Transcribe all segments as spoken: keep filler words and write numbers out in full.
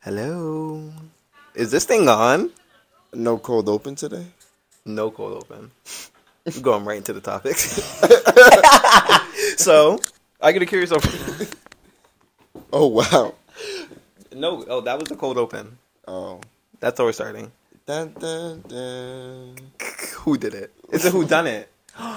Hello. Is this thing on? No cold open today? No cold open. We're going right into the topic. So, I get a curious open. Oh, wow. No, oh, that was the cold open. Oh. That's how we're starting. Dun, dun, dun. Who did it? It's a who done it.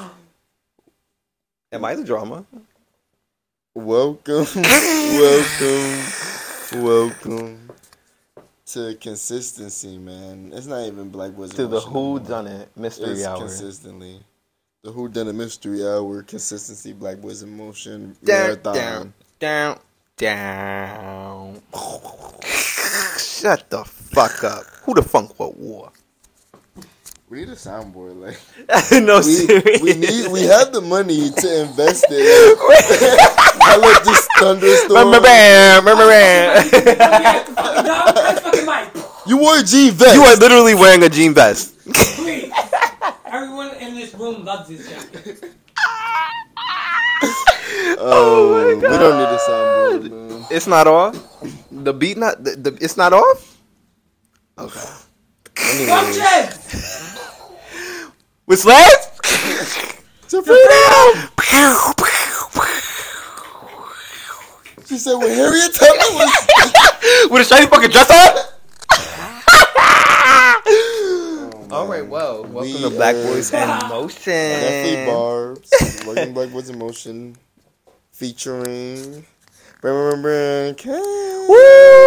Am I the drama? Welcome, welcome, welcome to consistency, man. It's not even Black Boys To the Emotion who anymore. done it mystery It's hour. consistently. The Who Done It Mystery Hour, Consistency, Black Boys Emotion, Down, Marathon. down, down, down. Shut the fuck up. Who the funk what war? We need a soundboard, like No, we, serious. we need. We have the money to invest it. Like, I let this thunderstorm. Remember, bam, remember, bam. You wore a G vest. You are literally wearing a jean vest. Please. Everyone in this room loves this jacket. Oh, my we don't need a soundboard, man. It's not off. The beat not. The, the, it's not off. Okay. Function! With slaves. To freedom. She said when Harriet Tubman was. With a shiny fucking dress on. All right. Well, welcome We to Black are- Boys in Motion. Definitely Barbs. Welcome to Black Boys in Motion. Featuring. Brand, brand, brand, Woo!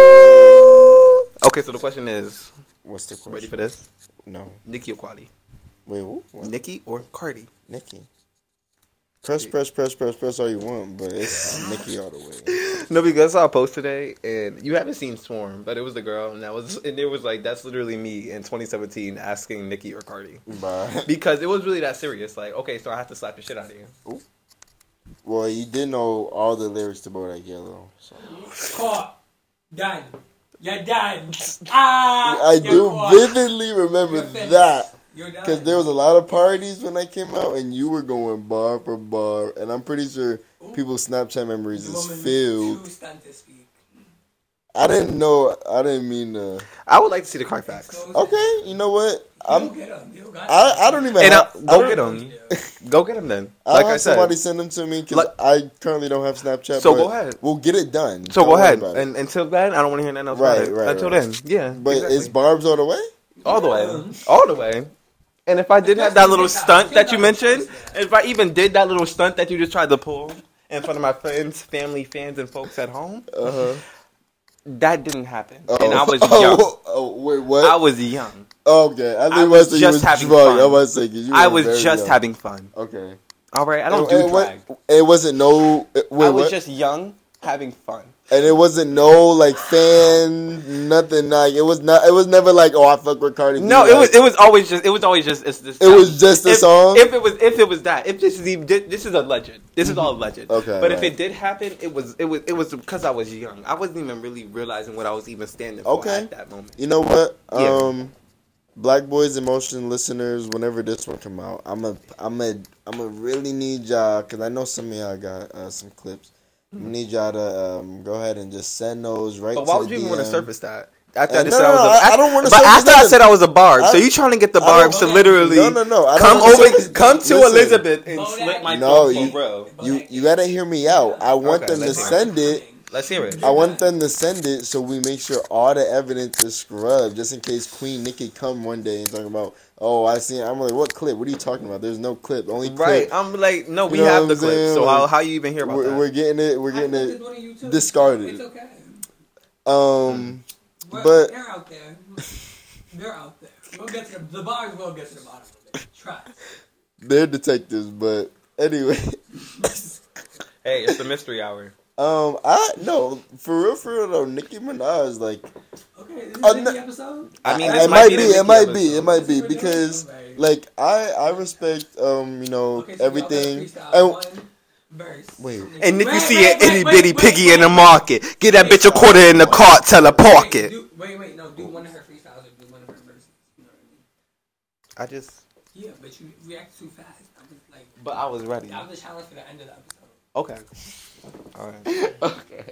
Okay, so the question is, What's the question? ready for this? No. Nicki or Cardi? Wait, who? What? Nicki or Cardi? Nicki. Press, press, press, press, press all you want, but it's Nicki all the way. No, because I saw a post today, and you haven't seen Swarm, but it was the girl, and that was, and it was like, that's literally me in twenty seventeen asking Nicki or Cardi, Bye. because it was really that serious. Like, okay, so I have to slap the shit out of you. Well, you did know all the lyrics to Bodak Yellow. So. Caught. Done. You're done. Ah! I you're do caught. vividly remember You're finished. that. You're done. Because there was a lot of parties when I came out, and you were going bar for bar, and I'm pretty sure people's Snapchat memories The is woman filled. too stunned to speak. I didn't know. I didn't mean to. I would like to see the Carfax. Okay, you know what? I'm. I'm. Get him. You got I, I don't even. And have, I, I go don't- get him. Go get him then. I'll Like have I said. somebody send them to me because Like- I currently don't have Snapchat. So but go ahead. We'll get it done. So Don't go worry ahead. about it. And until then, I don't want to hear nothing else Right, about it. right, Until right. then, yeah. But exactly. it's Barb's all the way. all the way, all the way. And if I did have that little stunt that you mentioned, if I even did that little stunt that you just tried to pull in front of my friends, family, fans, and folks at home, Uh huh. that didn't happen. Oh. And I was Oh, young. oh, wait, what? I was young. Okay, I, think I I was was just you was having drunk. fun. I was thinking you I were was very just young. having fun. Okay. All right, I don't And- do and what- drag. It wasn't no. It, wait, I was what? just young, having fun. And it wasn't no like fan nothing like it was not. It was never like oh I fuck with Cardi B. No, it like, was it was always just it was always just it's this. It was just a if, song? If it was if it was that if this is even, this is a legend. This is all a legend. Okay, but if right. it did happen, it was it was it was because I was young. I wasn't even really realizing what I was even standing for Okay. at that moment. You know what? Yeah. Um, Black Boys Emotion listeners, whenever this one come out, I'm a I'm a I'm a really need y'all because I know some of y'all got uh, some clips. I need y'all to um, go ahead and just send those right. But why to would the you even D M. want to surface that? After Uh, I just no, said I no, was a, no, I- I don't wanna But surface after I nothing. said I was a barb, so I- you trying to get the I don't- barbs to literally No, no, no. I don't come wanna over, surface- come to listen. Elizabeth and Bodak- slit my No, throat you- for real. You you gotta hear me out. I want Okay, them to let's hear it. send it. Let's hear it. I want them to send it so we make sure all the evidence is scrubbed, just in case Queen Nicki come one day and talking about, oh, I seen. I'm like, what clip? What are you talking about? There's no clip. Only clip. Right, I'm like, no, we You know have what the I'm clip. saying? So how Like, how you even hear about We're, that? we're getting it. We're I getting think it it's one of you too. discarded. It's okay. Um, We're- but they're out there. They're out there. We'll get to the, the bars will get to the bottom of it. Trust. they're detectives. But anyway, Hey, it's the mystery hour. um, I no for real, for real though. Nicki Minaj, like, Okay, is this Uh, the no- episode? I mean, I- this it might might be, be, the it Nicki might be, it episode. might be This is what because we're doing, like I I respect um you know Okay, so everything. y'all gotta freestyle And, one verse. wait. And if you Wait, see wait, an itty wait, bitty wait, piggy wait, in the wait. market, get that bitch a quarter in the cart, tell her park Wait, it. do- Wait, wait, no, do one of her freestyles or do one of her verses. You know what I mean? I just, Yeah, but you react too fast. I'm just like, but I was ready. that was the challenge for the end of the episode. Okay. All right. Okay.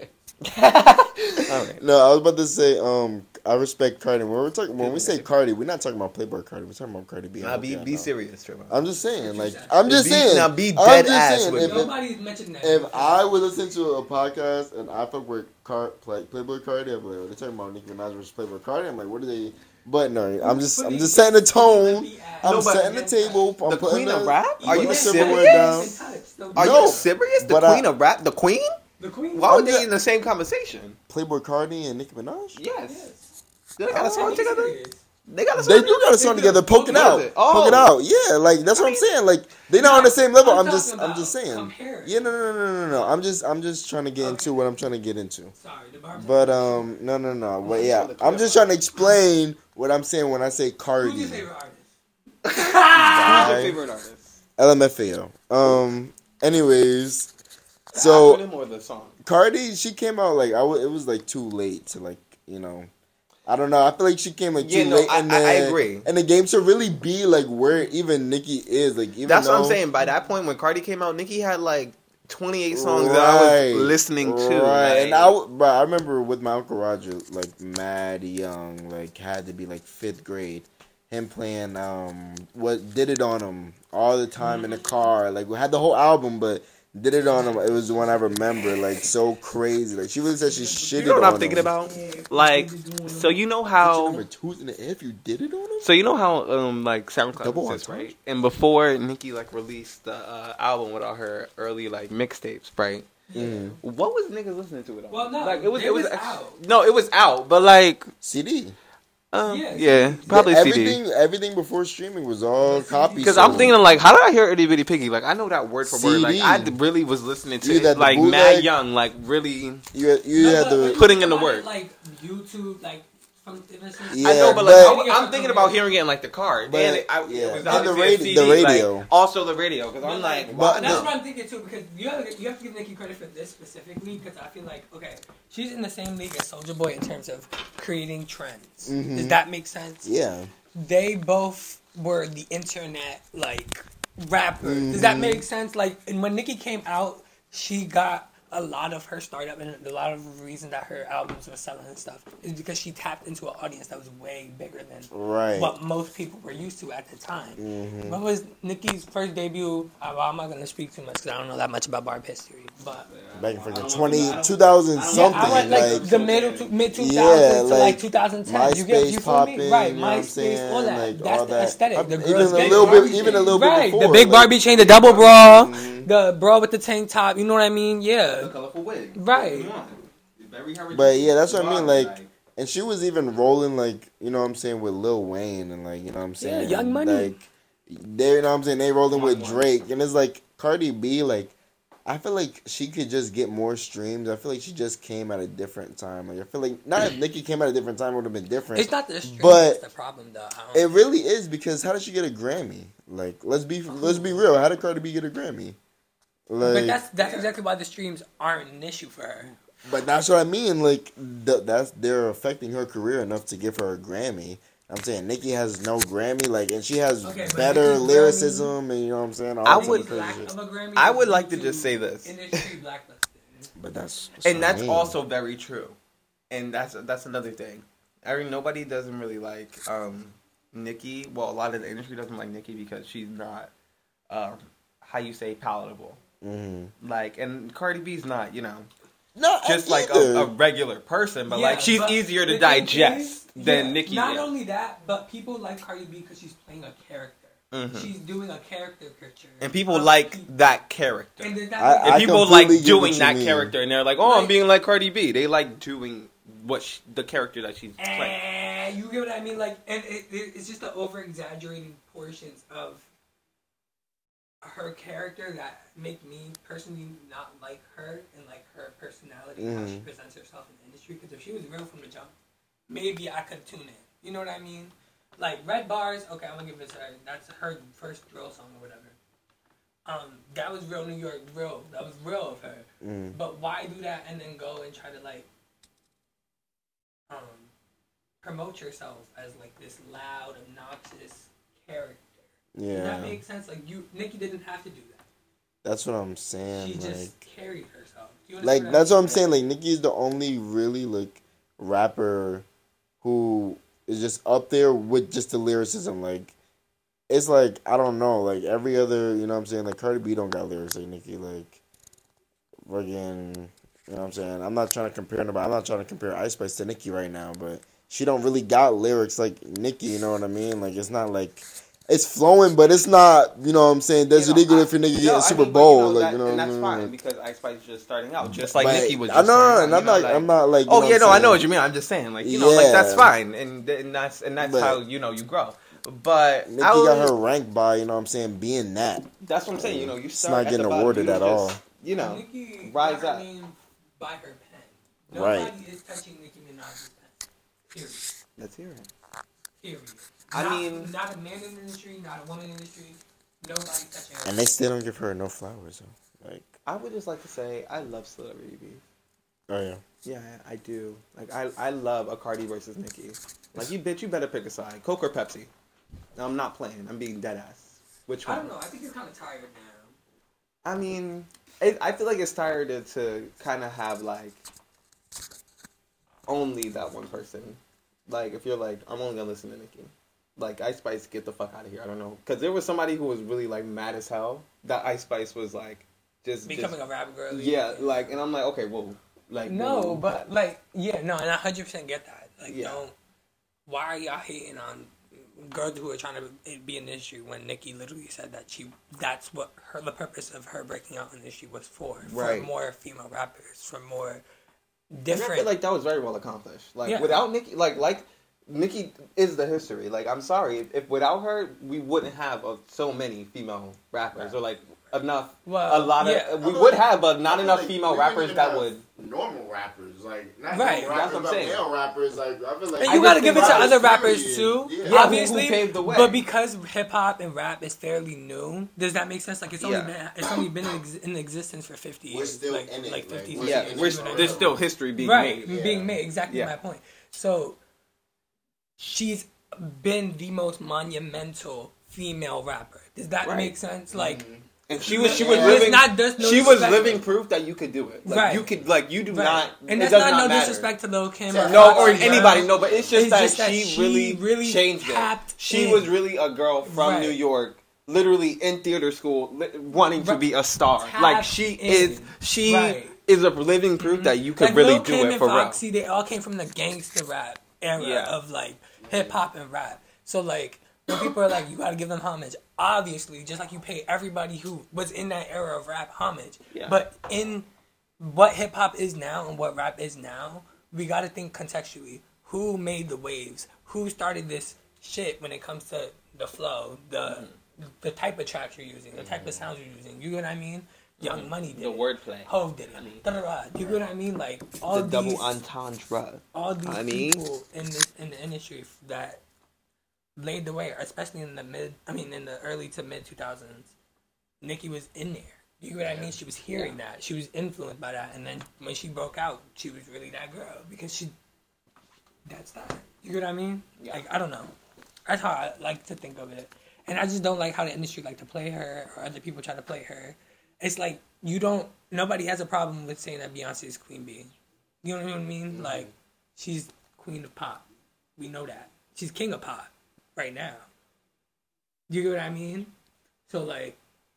Alright. No, I was about to say, um, I respect Cardi. When we're talking, when we say Cardi, we're not talking about Playboy Cardi. We're talking about Cardi B. Nah, be Okay, be no. serious, Trevor. I'm just saying, What you like, said. I'm just Be- saying. now be I'm dead just ass saying, with if, me. if, Nobody's mentioned that. if I would listen to a podcast and I fuck with Car, play, Playboy Cardi, I'd be like, oh, they're talking about Nicki Minaj versus Playboy Cardi. I'm like, what are they? But no, I'm just, I'm just setting the tone. I'm No, but- setting the table. I'm The putting queen of the- rap? Are putting you the serious? silverware down. Are No, you serious? The but queen I- of rap? The queen? The queen. Why would I'm they just- in the same conversation? Playboy Cardi and Nicki Minaj. Yes. They got a song Oh, together? They got a song They do got a song together. Poke it out. does it? Oh. Poke it out. Yeah, like that's what I I'm mean- saying. Like they're not on the same level. I'm, I'm just, talking I'm just about saying. comparing. Yeah, no, no, no, no, no, no. I'm just, I'm just trying to get into Okay. what I'm trying to get into. Sorry, the barber. But um, no, no, no. But yeah, I'm just trying to explain what I'm saying when I say Who's Cardi. your favorite artist? Who's your Bye. favorite artist? L M F A O. Um. Anyways, The so acronym or the song? Cardi, she came out like I. W- it was like too late to like you know. I don't know. I feel like she came like too Yeah, no, late, I- and I- I then, agree. And the game to really be like where even Nicki is, like even That's what I'm though- saying. By that point, when Cardi came out, Nicki had like twenty-eight songs Right, that I was listening to. Right, like- and I, w- bro, I remember with my uncle Roger, like mad young, like had to be like fifth grade. Him playing um what did it on him all the time in the car. Like we had the whole album, but did it on him. It was the one I remember, like so crazy. Like she really said she shitted you know what on I'm thinking him. about? Like, so you know how Number two in the air, if you did it on him. So you know how um like SoundCloud Double exists, entendre? right? And before Nicki like released the uh, album with all her early like mixtapes, right? Mm. What was niggas listening to it on? Well, no, like it was it it was, was act- out. No, it was out, but like C D. um, Yeah, yeah, C D. probably Yeah, C D. everything, everythking before streaming was all Yeah, copy. Because I'm songs. thinking like, how did I hear Itty Bitty Piggy? Like I know that word for word. Like C D. I d- really was listening to You it had the like mad bootleg. young, like really. you had, you No, had but the when you putting think in the about work. it, Like YouTube, like from ever since- Yeah, I know, but but- like I, I'm thinking about hearing it in like the car, But, and it, I, yeah. it was And obviously the a radi- C D, the like, radio. also the radio, because But I'm like, like, why that's the- what I'm thinking too. Because you have, you have to give Nicki credit for this specifically. Because I feel like okay, she's in the same league as Soulja Boy in terms of creating trends. Mhm. Does that make sense? yeah. They both were the internet like rappers. Does that Mhm. make sense? Like, and when Nicki came out, she got a lot of her startup, and a lot of the reason that her albums were selling and stuff is because she tapped into an audience that was way bigger than Right. what most people were used to at the time. Mhm. When was Nicki's first debut? Uh, well, I'm not gonna speak too much because I don't know that much about Barb history, but Back in freaking twenty, two thousand yeah, something. I went like, like the middle to, mid two thousands Yeah, to like like two thousand ten. You get MySpace you feel popping, me? Right, you know what I'm MySpace, saying? all that. Like, That's all the that. aesthetic. Uh, The even girls a get little Barbie bit, even a little right, bit before. the big like, Barbie chain, the double bra, Mhm. the bra with the tank top. You know what I mean? The Yeah, colorful wig, Right. Come on. Very hard But to- yeah, that's what I mean, Body, like- And she was even rolling like, you know what I'm saying, with Lil Wayne and like, you know what I'm saying? Young Money. Like they you know what I'm saying, they rolling Young with Money. Drake and it's like Cardi B, like I feel like she could just get more streams. I feel like she just came at a different time. Like I feel like not if Nicki came at a different time it would have been different. it's not the stream But that's the problem though. I It don't really is because how did she get a Grammy? Like let's be let's be real. How did Cardi B get a Grammy? Like, but that's that's exactly why the streams aren't an issue for her. But that's what I mean. Like th- that's they're affecting her career enough to give her a Grammy. I'm saying Nicki has no Grammy, like, and she has Okay, but better Nicki's lyricism, and you know what I'm saying. All I that would- crazy Lack shit. of a Grammy I would is like to due just say this. industry blacklisted. But that's, that's and what I that's mean. also very true, and that's that's another thing. I mean, nobody doesn't really like um, Nicki. Well, a lot of the industry doesn't like Nicki because she's not, um, how you say, palatable. Mhm. Like, and Cardi B's not, you know, No, just like either. a, a regular person, but Yeah, like she's but easier to the thing digest is, than yeah, Nicki Not is. only that, but people like Cardi B because she's playing a character. Mhm. She's doing a character picture. And people of like people. that character. And then that I- And I people like completely get doing what you that mean. character, and they're like, "Oh, I'm Like- being like Cardi B." They like doing what sh- the character that she's playing. and you get what I mean? Like, and it, it, it's just the over exaggerating portions of her character that make me personally not like her and like her personality, how she Mhm. presents herself in the industry. Because if she was real from the jump, maybe I could tune in. You know what I mean? Like Red Bars, okay, I'm gonna give this her. That's her first drill song or whatever. Um, that was real New York, real. That was real of her. Mm. But why do that and then go and try to like um promote yourself as like this loud, obnoxious character? Does Yeah. that make sense? Like you, Nicki didn't have to do that. That's what I'm saying. She like, just carried herself. Do you like understand that's I what mean? I'm saying. Like Nicki is the only really like rapper who is just up there with just the lyricism. Like it's like I don't know. Like every other, you know what I'm saying. Like Cardi B don't got lyrics like Nicki. Like fucking, you know what I'm saying. I'm not trying to compare nobody. I'm not trying to compare Ice Spice to Nicki right now, but she don't really got lyrics like Nicki. You know what I mean? Like it's not like. It's flowing, but it's not, you know what I'm saying, that's You know, illegal I- if your nigga no, getting I Super mean, but, Bowl. you know, like, that- you know and what I that's mean? fine because Ice Spice is just starting out, just like But- Nicki was I just know, starting and out. I'm you know, not, like- I'm not like, you oh know yeah, what no, I'm I know what saying? you mean. I'm just saying, like you know, like that's Yeah. fine, and and that's and that's But- how you know you grow. But Nicki I got was- her ranked by, you know what I'm saying, being that. That's what I'm saying. You know, you It's start not at getting the bottom, awarded you at just, all. You know, Nicki rise got her up. name by her pen. Right. Nobody is touching Nicki Minaj's pen. Period. Let's hear it. Period. I Not, mean- not a man in the industry, not a woman in the industry. Nobody's touching her. And they still don't give her no flowers, though. Like, I would just like to say I love celebrity beef. oh yeah. Yeah, I do. Like I, I love a Cardi versus Nicki. Like you, bitch, you better pick a side, Coke or Pepsi. No, I'm not playing. I'm being dead ass. Which one? I don't know. I think it's kind of tired now. I mean, it, I feel like it's tired to, to kind of have like only that one person. Like if you're like, I'm only gonna listen to Nicki. Like Ice Spice, get the fuck out of here. I don't know, because there was somebody who was really like mad as hell that Ice Spice was like just Becoming just, a rap girl. yeah, like, and I'm like, okay, whoa, like No, whoa. but like, yeah, no, and I one hundred percent get that. Like, Yeah. don't. Why are y'all hating on girls who are trying to be in the industry when Nicki literally said that she that's what her the purpose of her breaking out in the industry was for for Right. more female rappers, for more And I different. feel like that was very well accomplished. Like Yeah. without Nicki, like like Nicki is the history. Like I'm sorry, if, if without her, we wouldn't have uh, so many female rappers, or like enough. Well, a lot of yeah. we I feel would like- have, but not I feel enough like female we rappers even that have would. normal rappers, like not Right. normal That's rappers, what I'm but saying. male rappers. Like I feel like And I you just gotta give think it to rappers, other rappers period. too, Yeah. Yeah, who- obviously. who paved the way. But because hip hop and rap is fairly new, does that make sense? Like it's only Yeah. been it's only been in, ex- in existence for fifty We're years, still like in it, like fifty. like, we're Yeah, in we're, it for there's real. still history being right made. Yeah. being made. Exactly Yeah. my point. So she's been the most monumental female rapper. Does that Right. make sense? Like. And she was she was Yeah. living. It's not just no she was disrespect. living proof that you could do it. Like Right. you could like you do Right. not. And it that's does not, not no matter. disrespect to Lil Kim No, or No, or Foxy anybody. Brown. No, but it's just, It's that, just that she, she really, really changed it. tapped She in. was really a girl from Right. New York, literally in theater school, li- wanting to Right. be a star. Tapped like she in. is, she Right. is a living proof that you could Like, really Lil do Kim it and for Foxy, they all came from the gangster rap era Yeah. of like hip hop and rap. So like when people are like, you gotta give them homage, obviously, just like you pay everybody who was in that era of rap homage. Yeah. But in what hip hop is now and what rap is now, we gotta think contextually. Who made the waves? Who started this shit when it comes to the flow, the Mm-hmm. the type of tracks you're using, the type of sounds you're using? You know what I mean? Young Money did The it. wordplay. Hove did it. I mean- Da-da-da. You know what I mean? Like all The these, double entendre. all these I mean- people in this in the industry that laid the way, especially in the mid. I mean, in the early to mid two thousands, Nicki was in there. You know what I mean? She was hearing that. She was influenced by that, and then when she broke out, she was really that girl because she. That's that. You know what I mean? Yeah. Like I don't know. That's how I like to think of it, and I just don't like how the industry like to play her or other people try to play her. It's like you don't. Nobody has a problem with saying that Beyonce is Queen Bee. You know what I mean? Mm-hmm. Like she's Queen of Pop. We know that she's King of Pop right now. You get what I mean? So like,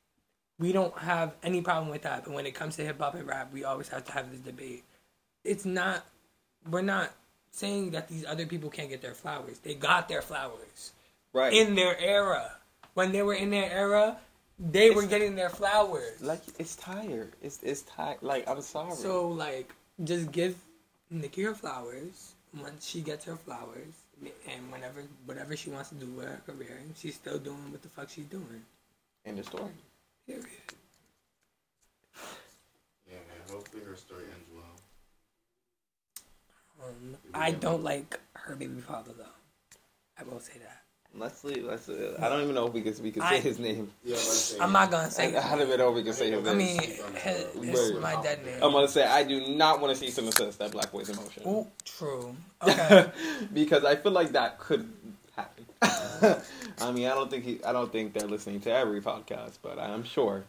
we don't have any problem with that. But when it comes to hip hop and rap, we always have to have this debate. It's not. We're not saying that these other people can't get their flowers. They got their flowers Right. in their era. When they were in their era, they were It's- getting their flowers. like it's tired. It's it's tired. Like I'm sorry. So like, just give Nicki her flowers once she gets her flowers, and whenever whatever she wants to do with her career, she's still doing what the fuck she's doing. End of story. Period. Yeah, man. Hopefully her story ends well. Um, I don't like her baby father though. I will say that. Let's leave. Let's. Uh, I don't even know if we can we can I- say his name. Yeah, let's say. I'm not gonna say. I, I don't even know if we can say his name. I mean, his- it's Word. my dead name. I'm gonna say I do not want to see some assist that Black Boy's Emotion. Ooh, true. Okay. Because I feel like that could happen. I mean, I don't think he. I don't think they're listening to every podcast, but I'm sure.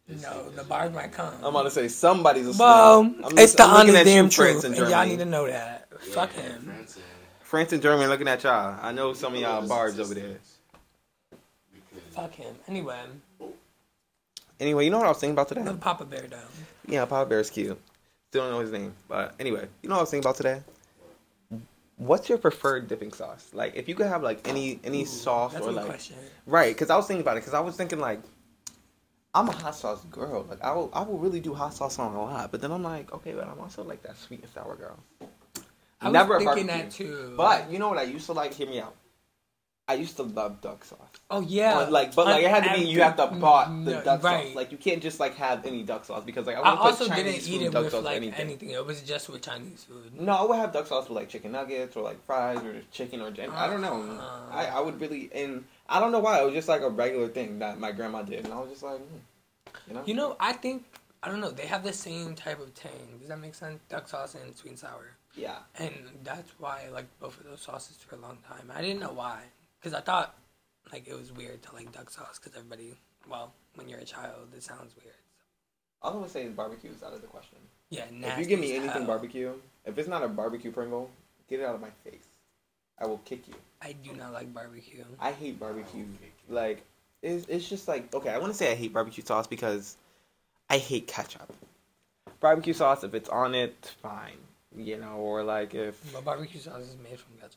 No, the bars might come. I'm about to say somebody's a snitch. Well, I'm it's just- the I'm looking honest at you, damn France truth, and and y'all Germany. need to know that. Yeah, Fuck him. France and- France and Germany looking at y'all. I know some of y'all Those barbs over there. statistics. Because- Fuck him. Anyway, Anyway, you know what I was thinking about today? let Papa Bear down. Yeah, Papa Bear's cute. Still don't know his name. But anyway, you know what I was thinking about today? What's your preferred dipping sauce? Like, if you could have, like, any any Ooh, sauce That's or, a good like... question. Right, because I was thinking about it. Because I was thinking, like, I'm a hot sauce girl. Like, I will, I will really do hot sauce on a lot. But then I'm like, okay, but I'm also, like, that sweet and sour girl. I was Never a thinking barbecue. that too. But, you know what I used to like? Hear me out. I used to love duck sauce. oh yeah, On, like, but like it had to be you have to bought the No, duck right. sauce. Like you can't just like have any duck sauce because like I, I wouldn't also put didn't Chinese eat food, it duck with sauce, or like anything. anything. It was just with Chinese food. No, I would have duck sauce with like chicken nuggets or like fries or chicken or jam. I don't know. Uh. I, I would really and I don't know why it was just like a regular thing that my grandma did and I was just like, hmm, you know. You know, I think I don't know. They have the same type of tang. Does that make sense? Duck sauce and sweet and sour, Yeah. and that's why I liked both of those sauces for a long time. I didn't know why, because I thought like it was weird to like duck sauce because everybody. Well, when you're a child, it sounds weird. All I'm gonna say is barbecue is out of the question. Yeah, If nasty you give me as anything hell. barbecue, if it's not a barbecue Pringle, get it out of my face. I will kick you. I do not like barbecue. I hate barbecue. Like, it's, it's just like, okay, I want to say I hate barbecue sauce because I hate ketchup. Barbecue sauce, if it's on it, fine. You know, or like if... But barbecue sauce is made from ketchup.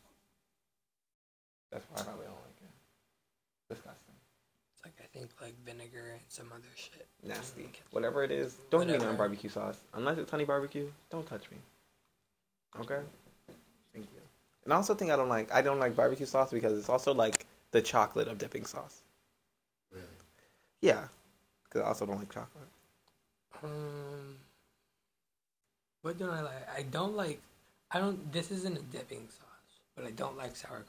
That's why I probably don't like it. Disgusting. It's like I think like vinegar and some other shit. Nasty. Mm, ketchup. Whatever it is, don't give me Whatever. on barbecue sauce. Unless it's honey barbecue, don't touch me. Okay? Thank you. And I also think I don't like, I don't like barbecue sauce because it's also like the chocolate of dipping sauce. Really? Yeah. Because I also don't like chocolate. Um, what don't I like? I don't like. I don't. This isn't a dipping sauce, but I don't like sauerkraut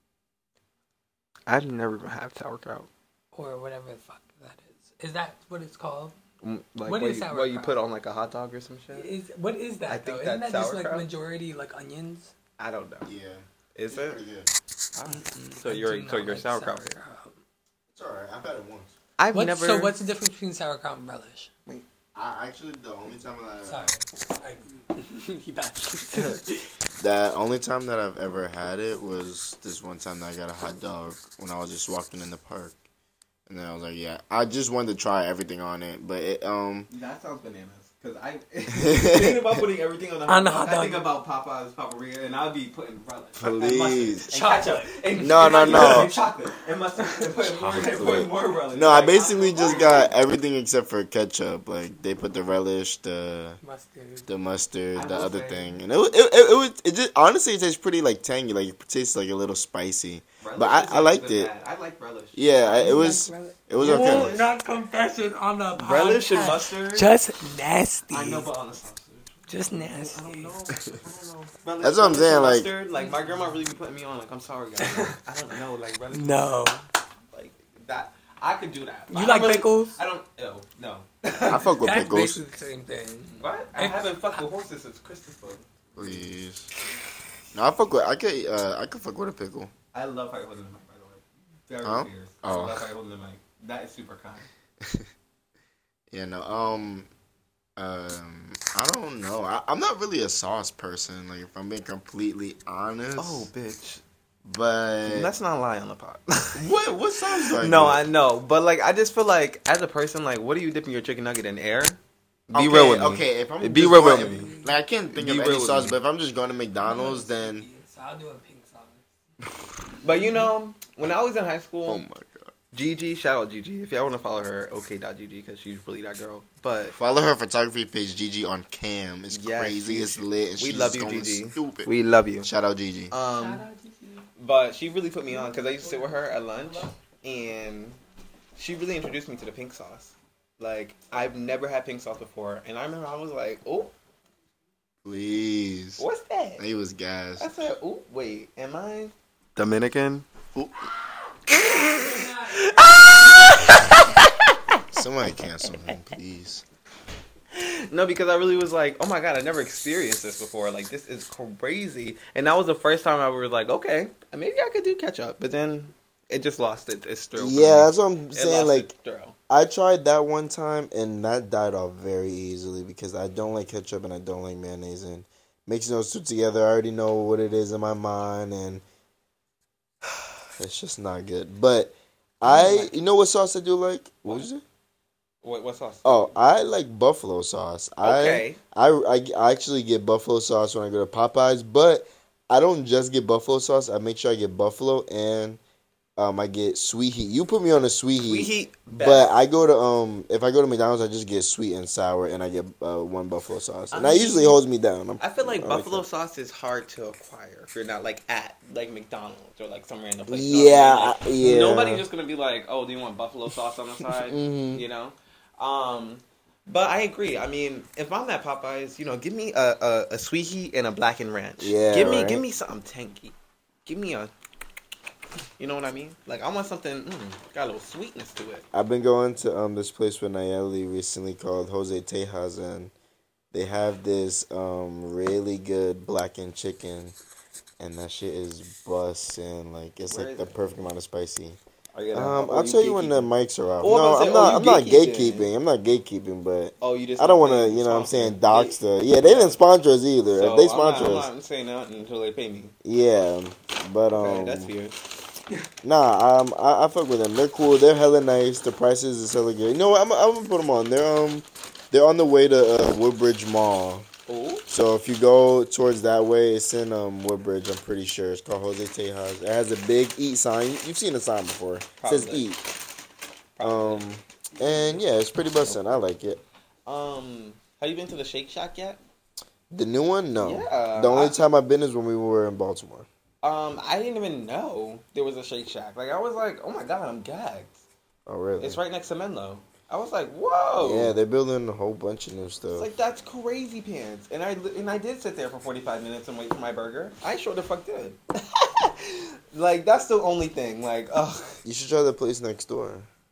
I've never had sauerkraut. or whatever the fuck that is. Is that what it's called? Mm, Like What what, is you, what you sauerkraut? put on like a hot dog or some shit? Is what is that I though? think Isn't that that's just like sauerkraut. majority like onions? I don't know. Yeah. Is It's it? pretty good. Mm-mm, So I you're do so not you're like sauerkraut. It's alright. I've had it once. I've What's, never. So what's the difference between sauerkraut and relish? I actually the only time that Sorry, I, he back. The only time that I've ever had it was this one time that I got a hot dog when I was just walking in the park. And then I was like, yeah, I just wanted to try everything on it. But it, um, That sounds bananas. Cause I thinking about putting everything on the On hot the dog. hot I think dog. about Popeyes, Paparia, and I'd be putting relish, Please. and chocolate. And, No, and no, like, no. and chocolate and mustard. And putting more, and putting more relish. no, I Like, basically I'm- just got everything except for ketchup. Like they put the relish, the Mustard. the mustard, I the will other say- thing, and it was, it, it, it was it just honestly it tastes pretty like tangy, like it tastes like a little spicy. Relish But I- isn't I liked even it. bad. I like relish. Yeah, I- You it was like relish? it was Ooh, okay. not confession on the podcast. Relish and mustard. Just nasty. I know, but on the sausage. Just I nasty. don't know. I don't know. Relish, That's what I'm relish saying, and like- mustard, like my grandma really be putting me on. Like I'm sorry, guys. I don't know. Like relish. No. Like that. I could do that. You I like don't really- pickles? I don't. Ew, no. I fuck with That's pickles. basically the same thing. What? I haven't fucked with horses since Christopher. Please. No, I fuck with I could uh, I could fuck with a pickle. I love how you're holding the mic, by the way. Very Huh? fierce. I Oh. love how you're holding the mic. That is super kind. Yeah, no, um, um, I don't know. I, I'm not really a sauce person. Like, if I'm being completely honest. Oh, bitch. but Let's not lie on the pod. what what sauce? Like no, that? I know, but like I just feel like as a person, like, what are you dipping your chicken nugget in air? Be okay, real with me. Okay, if I'm Be just real going- with if- me. Like, I can't think Be of real any with sauce, me. but if I'm just going to McDonald's, then So I'll do a pink sauce. But you know, when I was in high school, oh my god. Gigi, shout out Gigi. If y'all want to follow her, okay.gg, because she's really that girl. But Follow her photography page, Gigi on Cam. It's Yes, crazy. she- It's lit. And we she's love you, going Gigi. Stupid. we love you. Shout out Gigi. Um, Shout out to you. but she really put me on because I used to sit with her at lunch, and she really introduced me to the pink sauce. Like I've never had pink sauce before, and I remember I was like, "Oh, Please. what's that?" He was gas. I said, "Oh, wait, am I Dominican?" Somebody cancel him, please. No, because I really was like, "Oh my god, I never experienced this before. Like this is crazy." And that was the first time I was like, "Okay, maybe I could do ketchup." But then It just lost its, its thrill. for Yeah, me. that's what I'm It saying. lost Like, its thrill. I tried that one time, and that died off very easily because I don't like ketchup and I don't like mayonnaise. And mixing those two together, I already know what it is in my mind, and it's just not good. But I, you know what sauce I do like? What was it? What, what sauce? Oh, I like buffalo sauce. Okay. I, I, I actually get buffalo sauce when I go to Popeyes, but I don't just get buffalo sauce. I make sure I get buffalo and um, I get sweet heat. You put me on a sweet heat. Sweet heat. But best. I go to um if I go to McDonald's, I just get sweet and sour, and I get uh, one buffalo sauce, and I that mean, usually holds me down. I'm, I feel like I buffalo that. sauce is hard to acquire if you're not like at like McDonald's or like some random place. Yeah, Like, yeah. Nobody's just gonna be like, "Oh, do you want buffalo sauce on the side?" Mhm. You know. Um, but I agree. I mean, if I'm at Popeyes, you know, give me a, a, a sweet heat and a blackened ranch. Yeah, Give me right? give me something tangy. Give me a. You know what I mean? Like I want something mm, got a little sweetness to it. I've been going to um this place with Nayeli recently called Jose Tejas, and they have this um really good blackened chicken, and that shit is bussin'. Like it's Where like is the it? perfect amount of spicy. Are you gonna- Um, oh, I'll you tell you when the gatekeeping? mics are off. Oh, I'm no, about to I'm say, oh, not. you I'm not gatekeeping. gatekeeping. I'm not gatekeeping, but Oh, you just I don't want think to. they You know, what I'm saying sponsor. dox They- the. Yeah, they didn't sponsor us either. So if they I'm sponsor not, us, I'm not saying nothing until they pay me. yeah. But um, Okay, that's weird. nah. Um, I, I fuck with them. They're cool. They're hella nice. The prices is hella good. You know what? I'm, I'm gonna put them on. They're um, they're on the way to uh, Woodbridge Mall. Oh, So if you go towards that way, it's in um Woodbridge. I'm pretty sure it's called Jose Tejas. It has a big eat sign. You've seen the sign before. It says Probably. eat. Um, and yeah, it's pretty bussin'. I like it. um, have you been to the Shake Shack yet? The new one, no. Yeah, the only I- time I've been is when we were in Baltimore. Um, I didn't even know there was a Shake Shack. Like I was like, oh my god, I'm gagged. Oh really? It's right next to Menlo. I was like, whoa. Yeah, they're building a whole bunch of new stuff. It's like that's crazy pants. And I and I did sit there for forty-five minutes and wait for my burger. I sure the fuck did. Like that's the only thing. Like, ugh. You should try the place next door.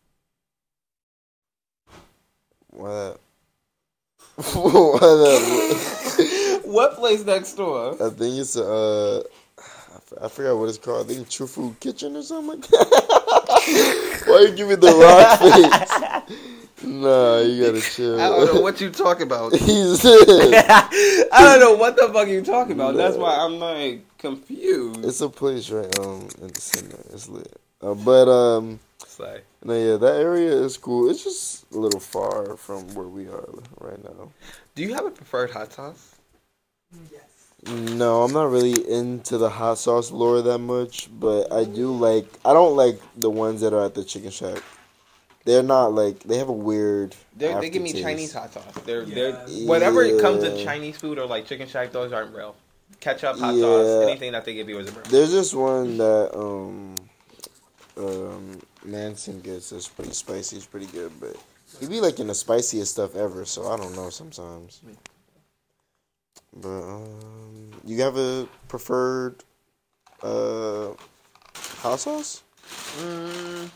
Why that? Why that? What place next door? I think it's uh, I f- I forgot what it's called. I think True Food Kitchen or something like that. Why you give me the rock face? Nah, you gotta chill. I don't know what you talk about. He's I don't know what the fuck you talking about. That's why I'm like confused. It's a place right um in the center. It's lit. Uh, but um, Slay. no, yeah, that area is cool. It's just a little far from where we are right now. Do you have a preferred hot sauce? Yes. No, I'm not really into the hot sauce lore that much, but I do like. I don't like the ones that are at the Chicken Shack. They're not like they have a weird. They're, they give me aftertaste. Chinese hot sauce. They're Yeah. they're whatever it comes to Yeah. Chinese food or like Chicken Shack. Those aren't real. Ketchup, hot Yeah. sauce, anything that they give you isn't real. There's this one that um um Manson gets that's pretty spicy. It's pretty good, but he be like in the spiciest stuff ever. So I don't know sometimes. But um, you have a preferred uh hot sauce? Mm,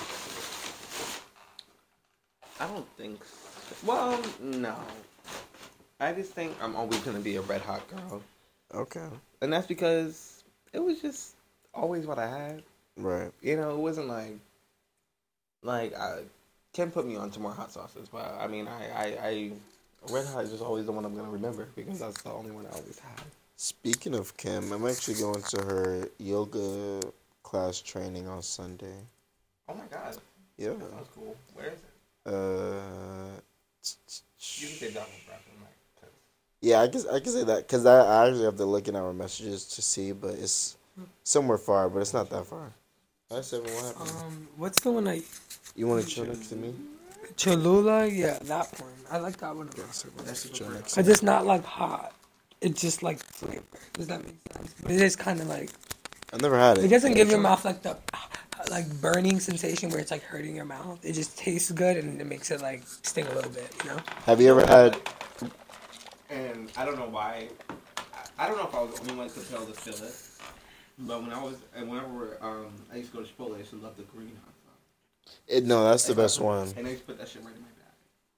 I don't think so. Well, no. I just think I'm always gonna be a red hot girl, Okay, and that's because it was just always what I had. right. You know, it wasn't like like I can put me on to more hot sauces, but I mean, I I, I red hot is just always the one I'm gonna remember because that's the only one I always had. Speaking of Kim, I'm actually going to her yoga class training on Sunday. Oh my god, Yeah. that sounds cool. Where is it? Uh. You can say that one, bro. I'm like, 'cause- Yeah, I guess I can say that because I, I actually have to look in our messages to see, but it's somewhere far, but it's not that far. Hi, Seven. What happened? Um, what's the one I You want to chill next to me? Cholula? Yeah, that one. I like that one. Yeah, Seven wants to chill next to Cause me. it's not like hot. It's just like flavor. Does that make sense? But it is kind of like I've never had it. it doesn't give your mouth like the like burning sensation where it's like hurting your mouth. It just tastes good and it makes it like sting a little bit. You know? Have you ever had? And I don't know why. I, I don't know if I was the only one to tell to feel it. But when I was, and whenever um, I used to go to Chipotle, I used to love the green hot sauce. It, no, that's the And I best put- one. And I used to put that shit right in my bag.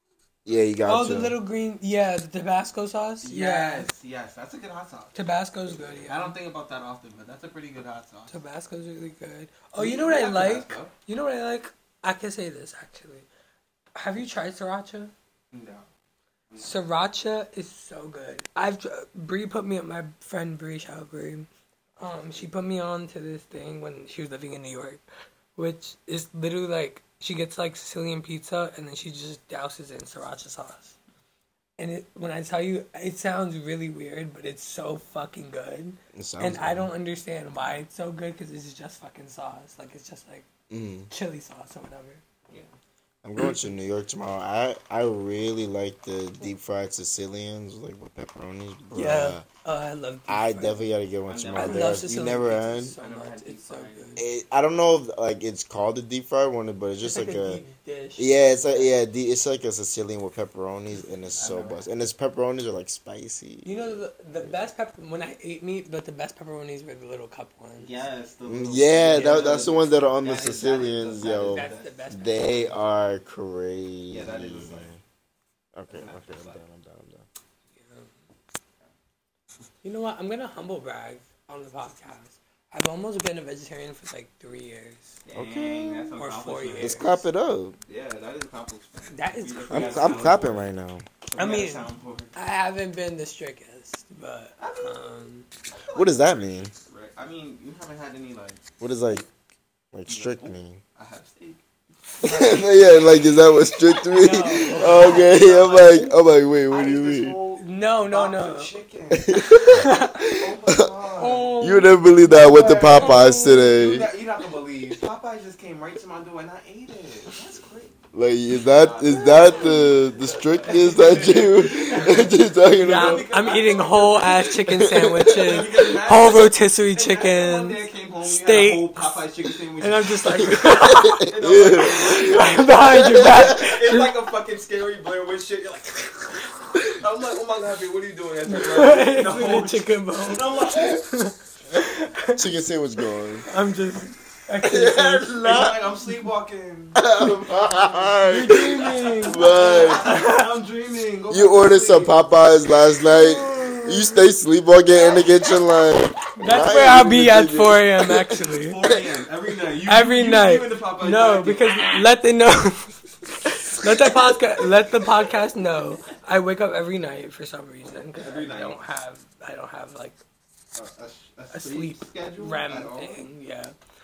Yeah, you got Oh, to. the little green, yeah, the Tabasco sauce. Yes, yes, that's a good hot sauce. Tabasco's good. Yeah. I don't think about that often, but that's a pretty good hot sauce. Tabasco's really good. Oh, We- you know we what I have like? Tabasco. You know what I like? I can say this actually. Have you tried sriracha? No. Sriracha is so good. I've Bree put me my friend Bree, shout out Bree. Um, she put me on to this thing when she was living in New York, which is literally like she gets like Sicilian pizza and then she just douses it in sriracha sauce. And it, when I tell you, it sounds really weird, but it's so fucking good. It sounds And I good. don't understand why it's so good because it's just fucking sauce. Like it's just like Mm. chili sauce or whatever. I'm going to New York tomorrow. I I really like the deep fried Sicilians, like with pepperonis. Bruh. Yeah. Oh, I love. deep I fried. definitely gotta get one I've tomorrow. never- I There- love you Sicilian never pizza had? so I never much. had deep It's so fried. good. It, I don't know if like it's called a deep fried one, but it's just It's like, a, deep dish. yeah, it's like yeah, de- it's like a Sicilian with pepperonis, and it's so never bust. And its pepperonis are like spicy. You know the, the best pepper when I ate meat, but the best pepperonis were the little cup ones. Yes. The Mm, little- Yeah, Yeah, that, that's the ones that are on the that is- that is- Sicilians, that is- yo. That's the best. They are crazy. Yeah, that is just like- Okay, That's okay, I'm just done, like- I'm done, I'm done. You know what? I'm gonna humble brag on the podcast. I've almost been a vegetarian for like three years. Dang, that's an Or four accomplishment. years. Let's clap it up. Yeah, that is accomplishment. That is We- we I'm, got a I'm soundboard. clapping right now. We I got a mean- soundboard. I haven't been the strictest, but um, What does that mean? Right. I mean, you haven't had any like. What does like like strict mean? I have steak. Yeah, like is that what strict mean? No. Okay, I'm like I'm like wait, what I do you ate this mean? whole no, no, box no. of chicken. Oh my god. Oh, You would never believe that I went to Popeyes You today. not, you're not gonna believe. Popeyes just came right to my door and I ate it. That's great. Like is that is that the the strictness that you that you're talking Yeah, about? I'm, I'm eating whole ass chicken sandwiches, whole rotisserie chicken, steak, Whole Popeyes chicken sandwich. and I'm just like, Yeah. I'm behind your back. It's like a fucking scary Blair Witch shit. You're like, I'm like, oh my god, babe, what are you doing? That's like, the whole It's a chicken bone. And I'm like, Chicken sandwich gone. I'm just. Actually, it's like I'm sleepwalking. Bye. dreaming. Bye. I'm dreaming. Go You back to ordered some sleep. Popeyes last night. You stay sleepwalking in the kitchen like. That's I where ain't I'll even be at thinking. four a.m. actually. four a.m. every night. You, Every you, you night. You in the Popeyes No, back because in. let them know. Let the podcast let the podcast know. I wake up every night for some reason because Every I night. don't have I don't have like a, a, a sleep schedule R E at M all? thing. Yeah.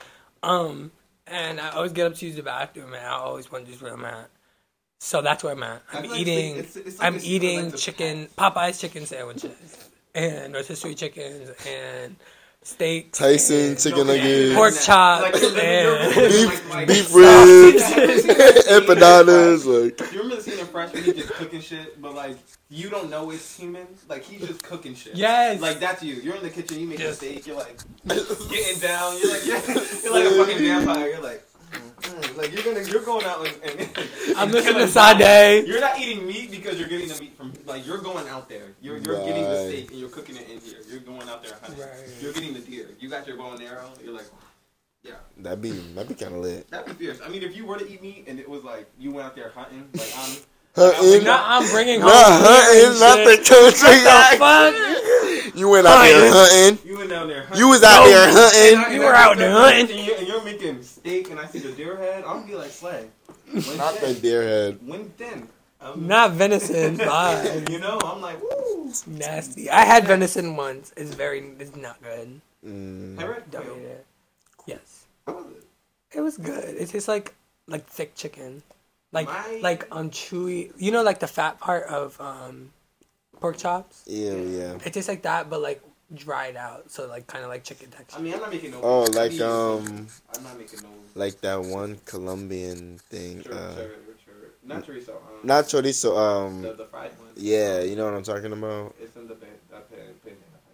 Um, and I always get up to use the bathroom, and I always wonder just where I'm at. So that's where I'm at. I I'm feel like eating. it's- it's like I'm it's eating like the chicken Popeyes chicken sandwiches and rotisserie chickens and steak, Tyson and chicken No, yeah, nuggets, pork Like, chops, you're living your- and beef like- like- beef Sausage. ribs, empanadas. Like You remember the scene in Fresh when he's just cooking shit, but like you don't know it's human. Like he's just cooking shit. Yes. Like that's you. You're in the kitchen. You make Yes. a steak. You're like getting down. You're like you're, you're like a fucking vampire. You're like. mm, Like you're gonna, you're going out and, and I'm and listening killing to Sade. You're not eating meat because you're getting the meat from, like you're going out there. You're you're getting the Right. steak and you're cooking it in here. You're going out there hunting. Right. You're getting the deer. You got your bow and arrow. You're like, yeah, that'd be that'd be kind of lit. that'd be fierce. I mean, if you were to eat meat and it was like you went out there hunting, like I'm. Hunting, Now I'm bringing home not beer hunting, and not the shit. country. What the fuck? You went out there hunting. You went down there. Hunting. You was out No. there And hunting. I- You and were I out get there there hunting. And you're, and you're making steak, and I see the deer head. I'm gonna be like, Slay. When Not the thin. deer head. When thin. Um, Not venison. Bye. You know, I'm like, woo. Nasty. I had venison once. It's very. It's not good. Mm. I read Don't quail. eat it. Yes. How was it? It was good. It tastes like like thick chicken, like My- like on chewy. You know, like the fat part of um, pork chops. Ew, yeah. It tastes like that, but like dried out. So like kind of like chicken I texture. mean, I'm not making no. Oh, I like mean, um, I'm not making no. like that one Colombian thing. Chor- Uh, chor- chor- not chorizo. Um, not chorizo. the, Um, the fried one. yeah, you know what I'm talking about. It's in the pan. That pan. pan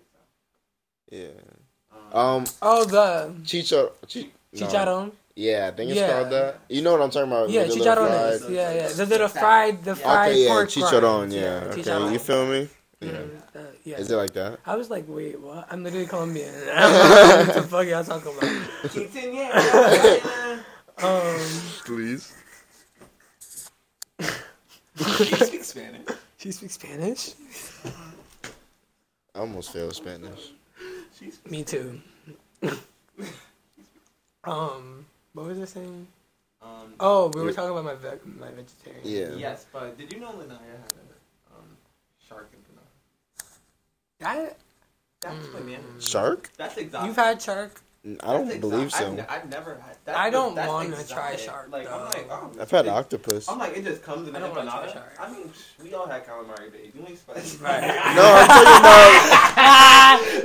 Yeah. um, Um, Oh, the chicho. Chi- no. chicharron. Yeah, I think it's Yeah. called that. You know what I'm talking about? Yeah, with the little chicharrones. fried- Yeah, yeah. The little fried, the fried Okay, yeah, pork chicharron. rinds. Yeah, okay. chicharron. You feel me? Yeah. Mm, uh, yeah. Is it like that? I was like, wait, what? I'm literally Colombian. I don't know what the fuck y'all talking about. Quinceañera. Um, Please. She speaks Spanish. She speaks Spanish? I almost failed Spanish. Me too. um, what was I saying? Um, Oh, we were talking about my ve- my vegetarian. Yeah. Yes, but did you know Lanaya had a um, shark empanada? That, That's Mm. bananas. Shark? That's exotic. you've had shark? I don't That's believe exotic. so. I've, ne- I've never had. That's I don't that's wanna exotic. try shark, Like I'm though. like, oh, I've had it- octopus. I'm like, it just comes in I an don't wanna try empanada. shark. I mean, psh, we all had calamari days. You ain't spicy. Right. No, I'm talking about.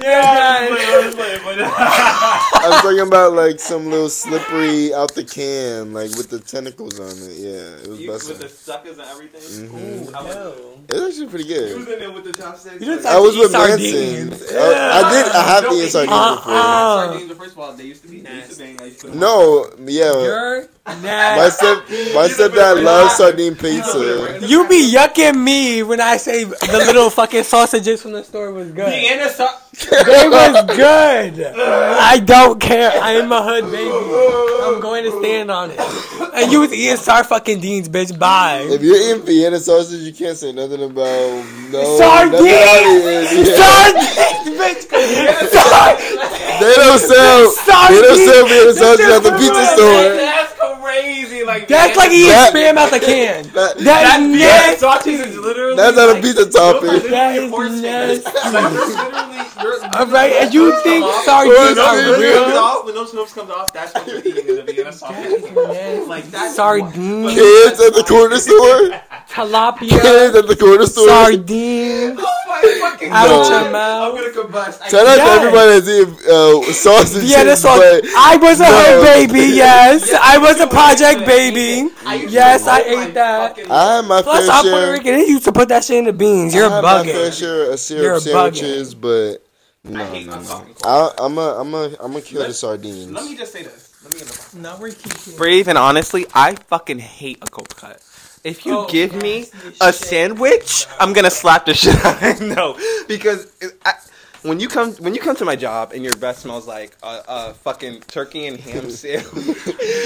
I'm talking about like some little slippery out the can, like with the tentacles on it. Yeah, it was You, with the busting. suckers and everything. Mhm. Ooh, I was- no. It was actually pretty You was good. in there with the chopsticks. You just like- I was eat with Manson. sardines. I, I did. I have No, eaten it- sardines Uh, before. uh. Sardines, but first of all, they used to be. They used to bang. I used to put them No, yeah. You're My nasty. step, my stepdad loves sardine pizza. You be yucking me when I say the little fucking sausages from the store was good. Vienna sau- They was good. I don't care. I am a hood baby. I'm going to stand on it. And you was eating star fucking deans, bitch. Bye. If you're eating Vienna sausage, you can't say nothing about no Sardines! nothing out here. Yeah. Sardines, bitch. Sardines. They don't sell. They don't sell Vienna sausage at the pizza store. That's crazy. Like That's like eating That- spam out the can. That- That that is Vienna nasty. sausage is literally. That's not a like, pizza those are topping. literally That is horse nasty. fingers. Like you're literally. You're All right, and you think When sardines those are hooves comes real? off, when those hooves comes off, that's what you're eating in the Vienna sausage. Like that's Sardines, Kids at the corner store. tilapia, Kids at the corner store. sardines. Oh my fucking Out No. your I'm mouth. gonna combust. I Shout out to Yes. everybody that's eating uh, sausages. Vienna sauce. but I was a No. hood baby, yes. Yeah, I was a you project ate it. baby. I used to Yes, I roll my ate that. fucking- I had my Plus, fair I'm Puerto share. Rican. They used to put that shit in the beans. You're I had my fair bugging. share of You're syrup sandwiches, but no, I hate no, my no. fucking I, I'm a, I'm a, I'm gonna kill the Let- sardines. Let me just say this. Let me get the Now we're keeping. Brave and honestly, I fucking hate a cold cut. If you Oh, give me nasty a shit. sandwich, I'm gonna slap the shit out of it. No, because it, I, when you come when you come to my job and your breath smells like a, a fucking turkey and ham sandwich,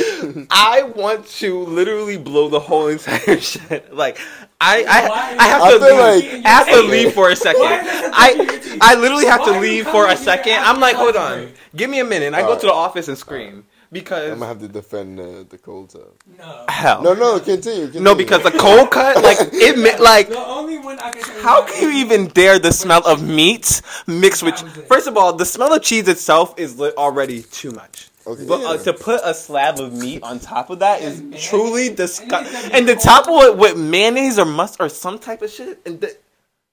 I want to literally blow the whole entire shit. Like I I, I have I to feel leave. like- I have to Okay. leave for a second. Why is that I touching your teeth? I literally have to Why are you leave for coming a here second. after I'm like, hold the on, break? give me a minute. I go Alright. to the office and scream because I'm gonna have to defend the, the cold tub. No. hell. No, no, continue. continue. No, because the cold cut, like it, mi- like The only one I can say. how can you even dare the smell of meat mixed with? First of all, the smell of cheese itself is li- already too much. Okay, But uh, yeah. to put a slab of meat on top of that is Yes, truly man. disgusting. And And it's to top of it with mayonnaise or mustard or some type of shit. And the,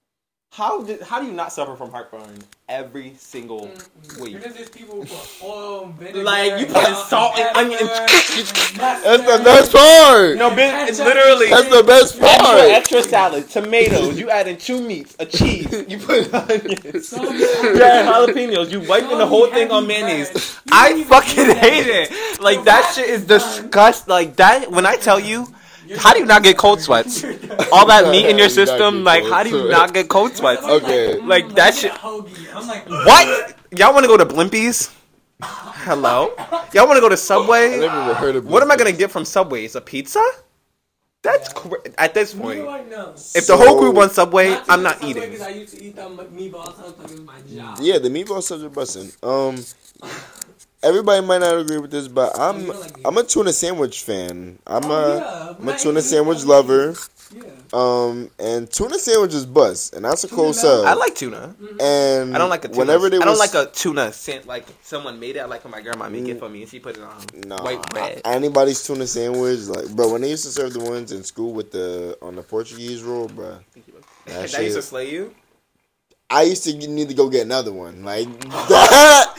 how do how do you not suffer from heartburn every single week? Because there's people who put oil, vinegar, Like you put salt and onion. That's the best part. No, bitch, it's literally. That's the best Extra, part. extra salad, tomatoes. You add in two meats, a cheese. You put onions. You add jalapenos. You wiping the whole thing on mayonnaise. I fucking hate it. Like that shit is disgusting. Like that. When I tell you, how do you not get cold sweats? All that meat in your You not system. get Like cold how do you sweats. not get cold sweats? Okay. Like that shit. I'm like, What? Y'all want to go to Blimpies? Hello? Y'all want to go to I Subway? never even heard of What am I this. gonna get from Subway? Is a pizza? That's cra- at this Who point. do I know? If the whole group wants Subway, Not to I'm eat not Subway, eating. 'cause I used to eat them meatballs sometimes like it was my job. Yeah, the meatball subs are busting. Um, everybody might not agree with this, but I'm You don't like I'm a tuna sandwich fan. I'm Oh, a yeah. I'm Not a tuna even- sandwich lover. Yeah. Um, and tuna sandwiches bust, and that's a cold Tuna sub. I like tuna. And I don't like a tuna. Whenever they I don't was, like a tuna san- like someone made it. I like when my grandma make it for me and she put it on no white bread. anybody's tuna sandwich. Like, bro, when they used to serve the ones in school with the on the Portuguese roll, bro. That That used to shit. slay you. I used to need to go get another one. Like that.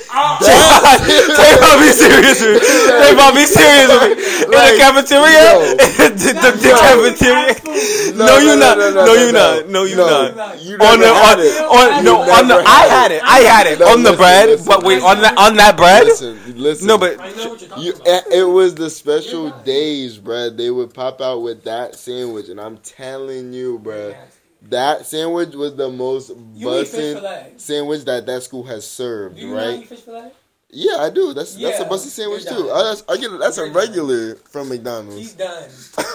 They might be serious with me. They might be serious with me. In the Like, cafeteria? yo. the the, the No. cafeteria? No, you not. No, you not. No, you not. You On never the had on, it. on no You on the never I had had it. I had it No, on the listen, bread. listen. But wait, on that on that bread? Listen, listen. No, but I know what you're talking You, about. it was the special days, bruh. They would pop out with that sandwich, and I'm telling you, bruh, that sandwich was the most You eat fish busting fillet. sandwich that that school has served, Do you not right? eat fish fillet? Yeah, I do. That's that's a Yeah, busty sandwich you're too. done. I, that's, I get it. That's a You're done. regular from He's McDonald's. done.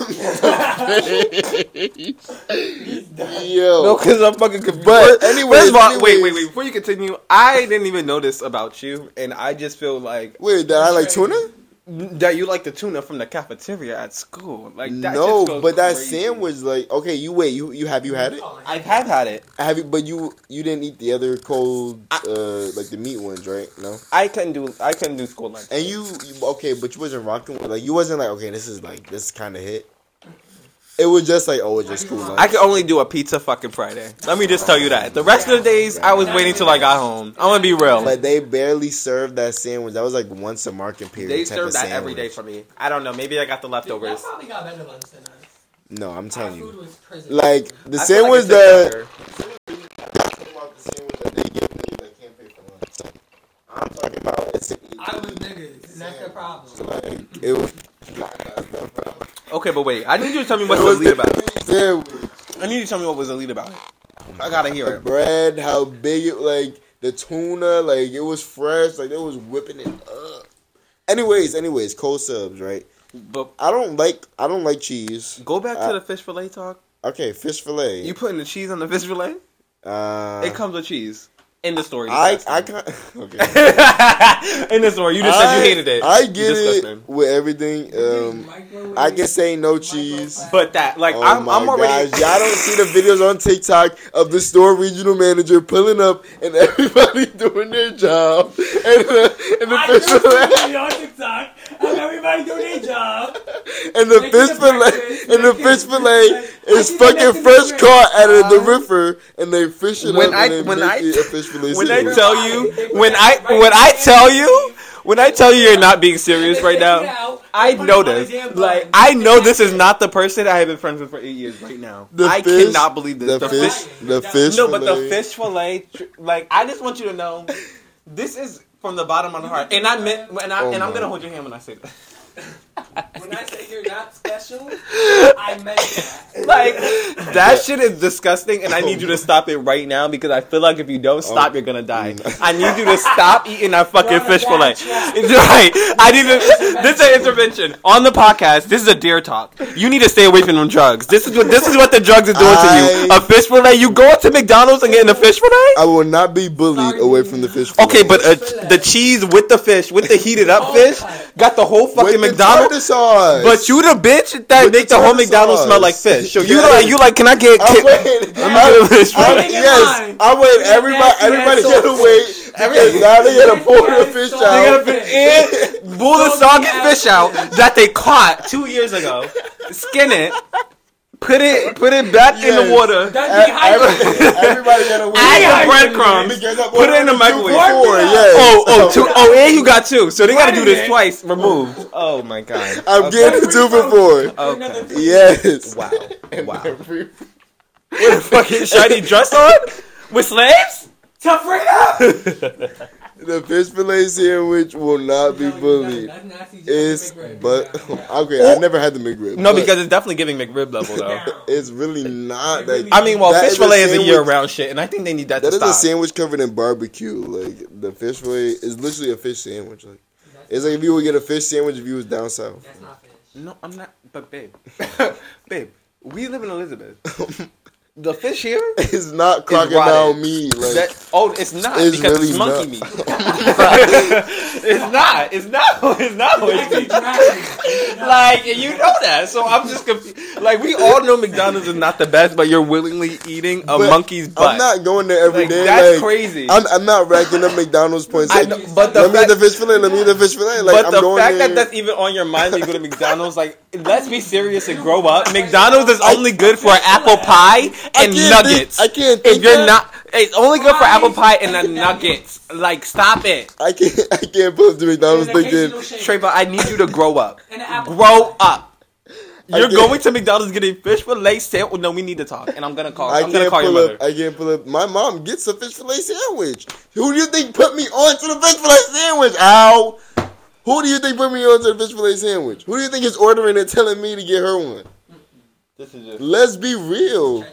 He's done. Yo, No, because I'm fucking confused. But First anyways, of all, wait, anyways. wait, wait. Before you continue, I didn't even notice about you, and I just feel like wait, did I like tuna? that you like the tuna from the cafeteria at school. Like that No, just feels but that crazy. sandwich, like, okay, you wait, you you have you had it? I have had it. Have you? But you you didn't eat the other cold, uh, like the meat ones, right? No. I couldn't do. I couldn't do school lunch. And you, you okay, but you wasn't rocking with like you wasn't like okay, this is like this kind of hit. It was just like oh, it's just school lunch. I could only do a pizza fucking Friday. Let me just tell you that. The rest of the days, I was waiting till I got home. I'm gonna be real. But they barely served that sandwich. That was like once a market period. They type serve of that every day sandwich. for me. I don't know. Maybe I got the Y'all leftovers. probably got better lunch than us. No, I'm Our telling food you. was prison. Like the I feel like sandwich it's that. better. I'm talking about it's an I was niggas, and that's the problem. like it was. Okay, but wait. I need you to tell me what's elite about it. Sandwich. I need you to tell me what was elite about it. I gotta hear The it. bread, how big it like the tuna, like it was fresh, like they was whipping it up. Anyways, anyways, cold subs, right? But I don't like I don't like cheese. go back to I- the fish fillet talk. Okay, fish fillet. You putting the cheese on the fish fillet? uh, It comes with cheese. In the story. I disgusting. I can't. Okay. In the story, you just said you hated it. I get Disgusting. it with everything. Um, I can say no cheese. But that, like, Oh I'm, my I'm already. gosh, y'all don't see the videos on TikTok of the store regional manager pulling up and everybody doing their job and the, and the I fish do fillet see on TikTok of everybody doing their job. and the Making fish the fillet breakfast, and the making- fish fillet like, is I see them fucking making the fresh bread. caught out of the Uh, river and they fish it When up I- and they when make I- it a fish fillet When I sandwich. tell you, when I, when I tell you, when I tell you you're not being serious right now, I know this. Like, I know this is not the person I have been friends with for eight years right now. The I fish- cannot believe this. The, The fish, fish. the fish No, but the fillet. fish fillet, tr- like, I just want you to know, this is from the bottom of my heart, and I meant, and, I, Oh and I'm my. gonna hold your hand when I say that. When I say you're not special, I meant that. Like, that shit is disgusting, and I need you to stop it right now because I feel like if you don't stop, Oh. you're gonna die. I need you to stop eating that fucking You're on a fish fillet. bad track. It's right. I need to. This is an intervention on the podcast. This is a dare talk. You need to stay away from them drugs. This is what this is what the drugs are doing to you. I- A fish fillet. You go to McDonald's and getting a fish fillet. I will not be bullied away from the fish fillet. Okay, but uh, the cheese with the fish, with the heated up fish, got the whole fucking with the McDonald's. tartar sauce. But you the bitch that With make the the whole tartar McDonald's smell like sauce. fish. So you Yes. like you like? Can I get? I Can, wait. let me get a fish I, fillet. Keep in yes, mind, I wait. that Everybody, nasty everybody ass get sauce. away because now they gotta pour the fish They gotta out. put in, pull the soggy fish out that they caught two years ago, skin it, put it, put it back in the Yes. water, That's dehydrated. Everybody, everybody gotta wait. add Yeah. the breadcrumbs, Because I put it in the ordered microwave. two before, yes. Oh, oh, two, oh, and you got two, so they gotta do Wait a this minute. twice. Removed. Oh my god. I'm Okay. getting two before. Okay. Yes. Wow. Wow. What a fucking shiny dress on with slaves? Tough right up. The fish fillet sandwich will not be bullied. That's nasty. Just It's McRib. but Yeah. okay. I never had the McRib. No, but because it's definitely giving McRib level though. it's really not that. I mean, well, That fish is fillet is a sandwich- year-round shit, and I think they need that, That to is a stop. sandwich covered in barbecue. Like the fish fillet is literally a fish sandwich. Like it's like if you would get a fish sandwich if you was down south. That's not fish. No, I'm not. But babe, babe, we live in Elizabeth. The fish here, It's not crocodile rotted. meat. Like that, oh, it's not It's because really it's monkey not. meat. It's not. It's not. It's not. It's Actually, meat. drastic. Like, and you know that, so I'm just confused. Like, we all know McDonald's is not the best, but you're willingly eating a But monkey's butt. I'm not going there every Like, day. that's like, crazy. I'm, I'm not racking up McDonald's points. I Like, know, but the let me fact, get the fish fillet. Let me get the fish fillet. Like but I'm the going fact there. that that's even on your mind when you go to McDonald's, like, let's be serious and grow up. McDonald's is only good for apple pie I and can't nuggets. Think, I can't. If Think you're that. not, it's only good for apple pie and the nuggets. Like, stop it. I can't. I can't pull up to McDonald's And an thinking. occasional shake. Trayvon, I need you to grow up. And an apple Grow up. You're can't- going to McDonald's getting fish fillet sandwich. No, we need to talk, and I'm gonna call. I I'm gonna can't call your pull mother. up. I can't pull up. My mom gets a fish fillet sandwich. Who do you think put me on to the fish fillet sandwich? Ow. Who do you think put me on to the fish fillet sandwich? Who do you think is ordering and telling me to get her one? This is just Let's be real.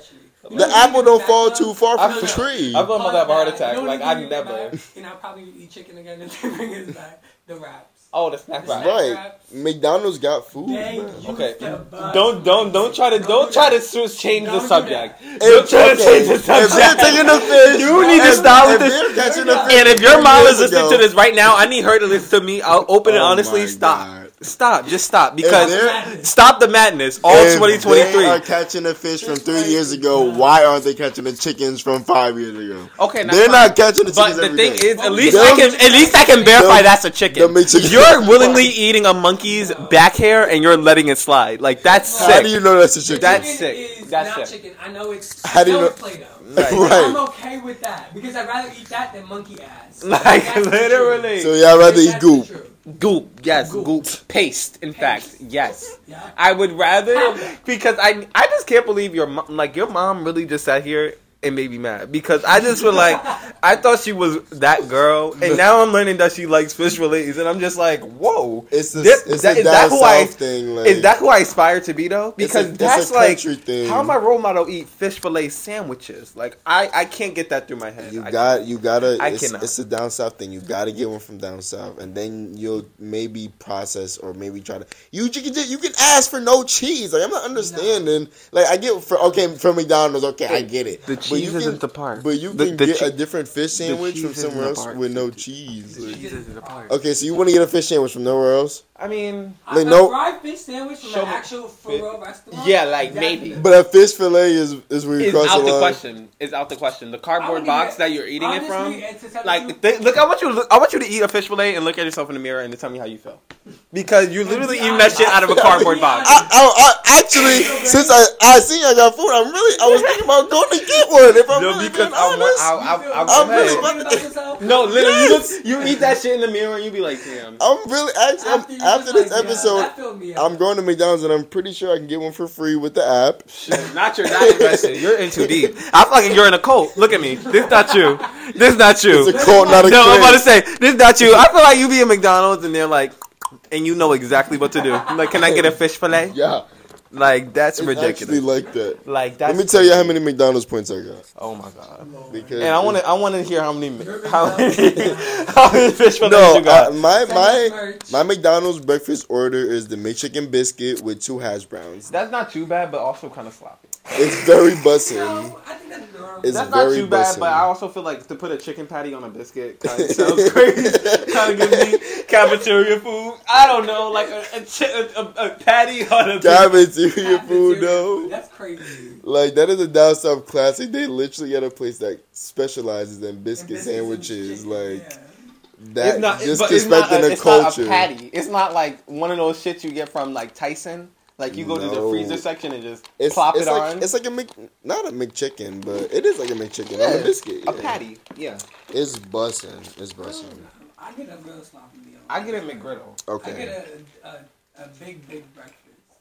You The know, apple you don't back fall up. too far from I the feel- tree. I'm going to have a heart Fuck that. attack. You know Like, what I you do never. back? And I'll probably eat chicken again if they bring us back the wraps. Oh, the snack The wrap. snack Right. wraps. McDonald's got food. They man. used Okay. to bust Don't don't don't try to Don't don't do try to that. switch- change Don't the do subject. that. If, Don't try to okay, change the if they're subject. taking the fish, You need to if- stop if with they're this. catching the fish And if your three mom years is listening ago- to this right now, I need her to listen to me. I'll open it Oh honestly. my Stop. God. Stop. Just stop. Because they're- stop the madness. All If twenty they are twenty-three. catching the fish from three years ago, why aren't they catching the chickens from five years ago? Okay, now They're fine. not catching the But chickens the every thing day. is, at least Them- I can at least I can verify them- that's a chicken. them make chicken- You're willingly eating a monkey's back hair and you're letting it slide. Like that's How sick. do you know that's a chicken? That's Chicken sick. is That's not sick. chicken. I know it's How do you still know- Play-Doh. Right. Right. I'm okay with that because I'd rather eat that than monkey ass. Like That's the literally. So y'all rather truth. eat That's goop? the truth. Goop, yes, Goop. goop. Paste, in fact, yes. Yeah. I would rather Have that. because I I just can't believe your mom, like your mom really just sat here and made me mad because I just feel like I thought she was that girl and now I'm learning that she likes fish fillets and I'm just like whoa. It's a, This- it's that- a is down that who I- south thing. Like, Is that who I aspire to be though? It's Because a- it's that's a like country thing. how my role model eat fish fillet sandwiches. Like I I can't get that through my head. You I got, you gotta. I It's, cannot. it's a down south thing. You gotta get one from down south, and then you'll maybe process or maybe try to. You you can you can ask for no cheese. Like I'm not understanding. Like I get for okay from McDonald's. Okay, I get it. The But cheese you can- isn't the part. But you The- can the get che- a different fish sandwich cheese from isn't somewhere the else part. with no cheese. Like- Cheese isn't the part. okay, so you want to get a fish sandwich from nowhere else? I mean, I Like, a no- fried fish sandwich from Show an me- actual for real restaurant. yeah, like, That- maybe. But a fish fillet is is where you it's cross out the the line. question. It's out the question. The I cardboard would box even- that you're eating it from. honestly, and to tell Like, you- th- look, I want you to look, I want you to eat a fish fillet and look at yourself in the mirror and tell me how you feel, because you're literally be eating that honest. shit out of a cardboard box. I, I, I actually, since I I seen I got food, I'm really I was thinking about going to get one. If I'm No, really because being I want, honest, I, I, You feel- I, I'm I, really you about feel to- about yourself? no, literally, Yes. you, look, you eat that shit in the mirror and you be like, damn. I'm really actually I'm, After, you after was this like, yeah, episode. that filled me up. I'm going to McDonald's and I'm pretty sure I can get one for free with the app. Shit, not you're not invested. You're in too deep. I feel like you're in a cult. Look at me. This not you. This not you. It's a cult, not a No, I'm about to craze. say this not you. I feel like you be in McDonald's and they're like, and you know exactly what to do. Like, can I get a fish fillet? Yeah, Like that's it's ridiculous. actually like that. Like that's. Let me tell you how many McDonald's points I got. Oh my god. Because And I want to. I want to hear how many. How many? How many fish fillets No, you got? uh, my Send us my merch. my McDonald's breakfast order is the McChicken biscuit with two hash browns. That's not too bad, but also kind of sloppy. It's very bussin'. No, I think that's normal. It's That's not very too bad, bussin'. but I also feel like to put a chicken patty on a biscuit kind of sounds crazy. Kind of gives me cafeteria food. I don't know, like a a, chi- a, a, a patty on a biscuit. Cafeteria food Cafeteria though. That's crazy. Like that is a down south classic. They literally at a place that specializes in biscuit And biscuits and sandwiches. chicken, Like yeah. that, It's not, just but it's not, disrespecting a, the it's not culture. a patty. It's not like one of those shits you get from like Tyson. Like you go to the No. freezer section and just It's, plop it's it like on. it's like a Mc, not a McChicken, but it is like a McChicken on Yeah, a biscuit. a yeah. patty. Yeah, It's bussin'. It's bussin'. I get a real sloppy meal. I get a McGriddle. I Okay. get a, a, a big, big breakfast.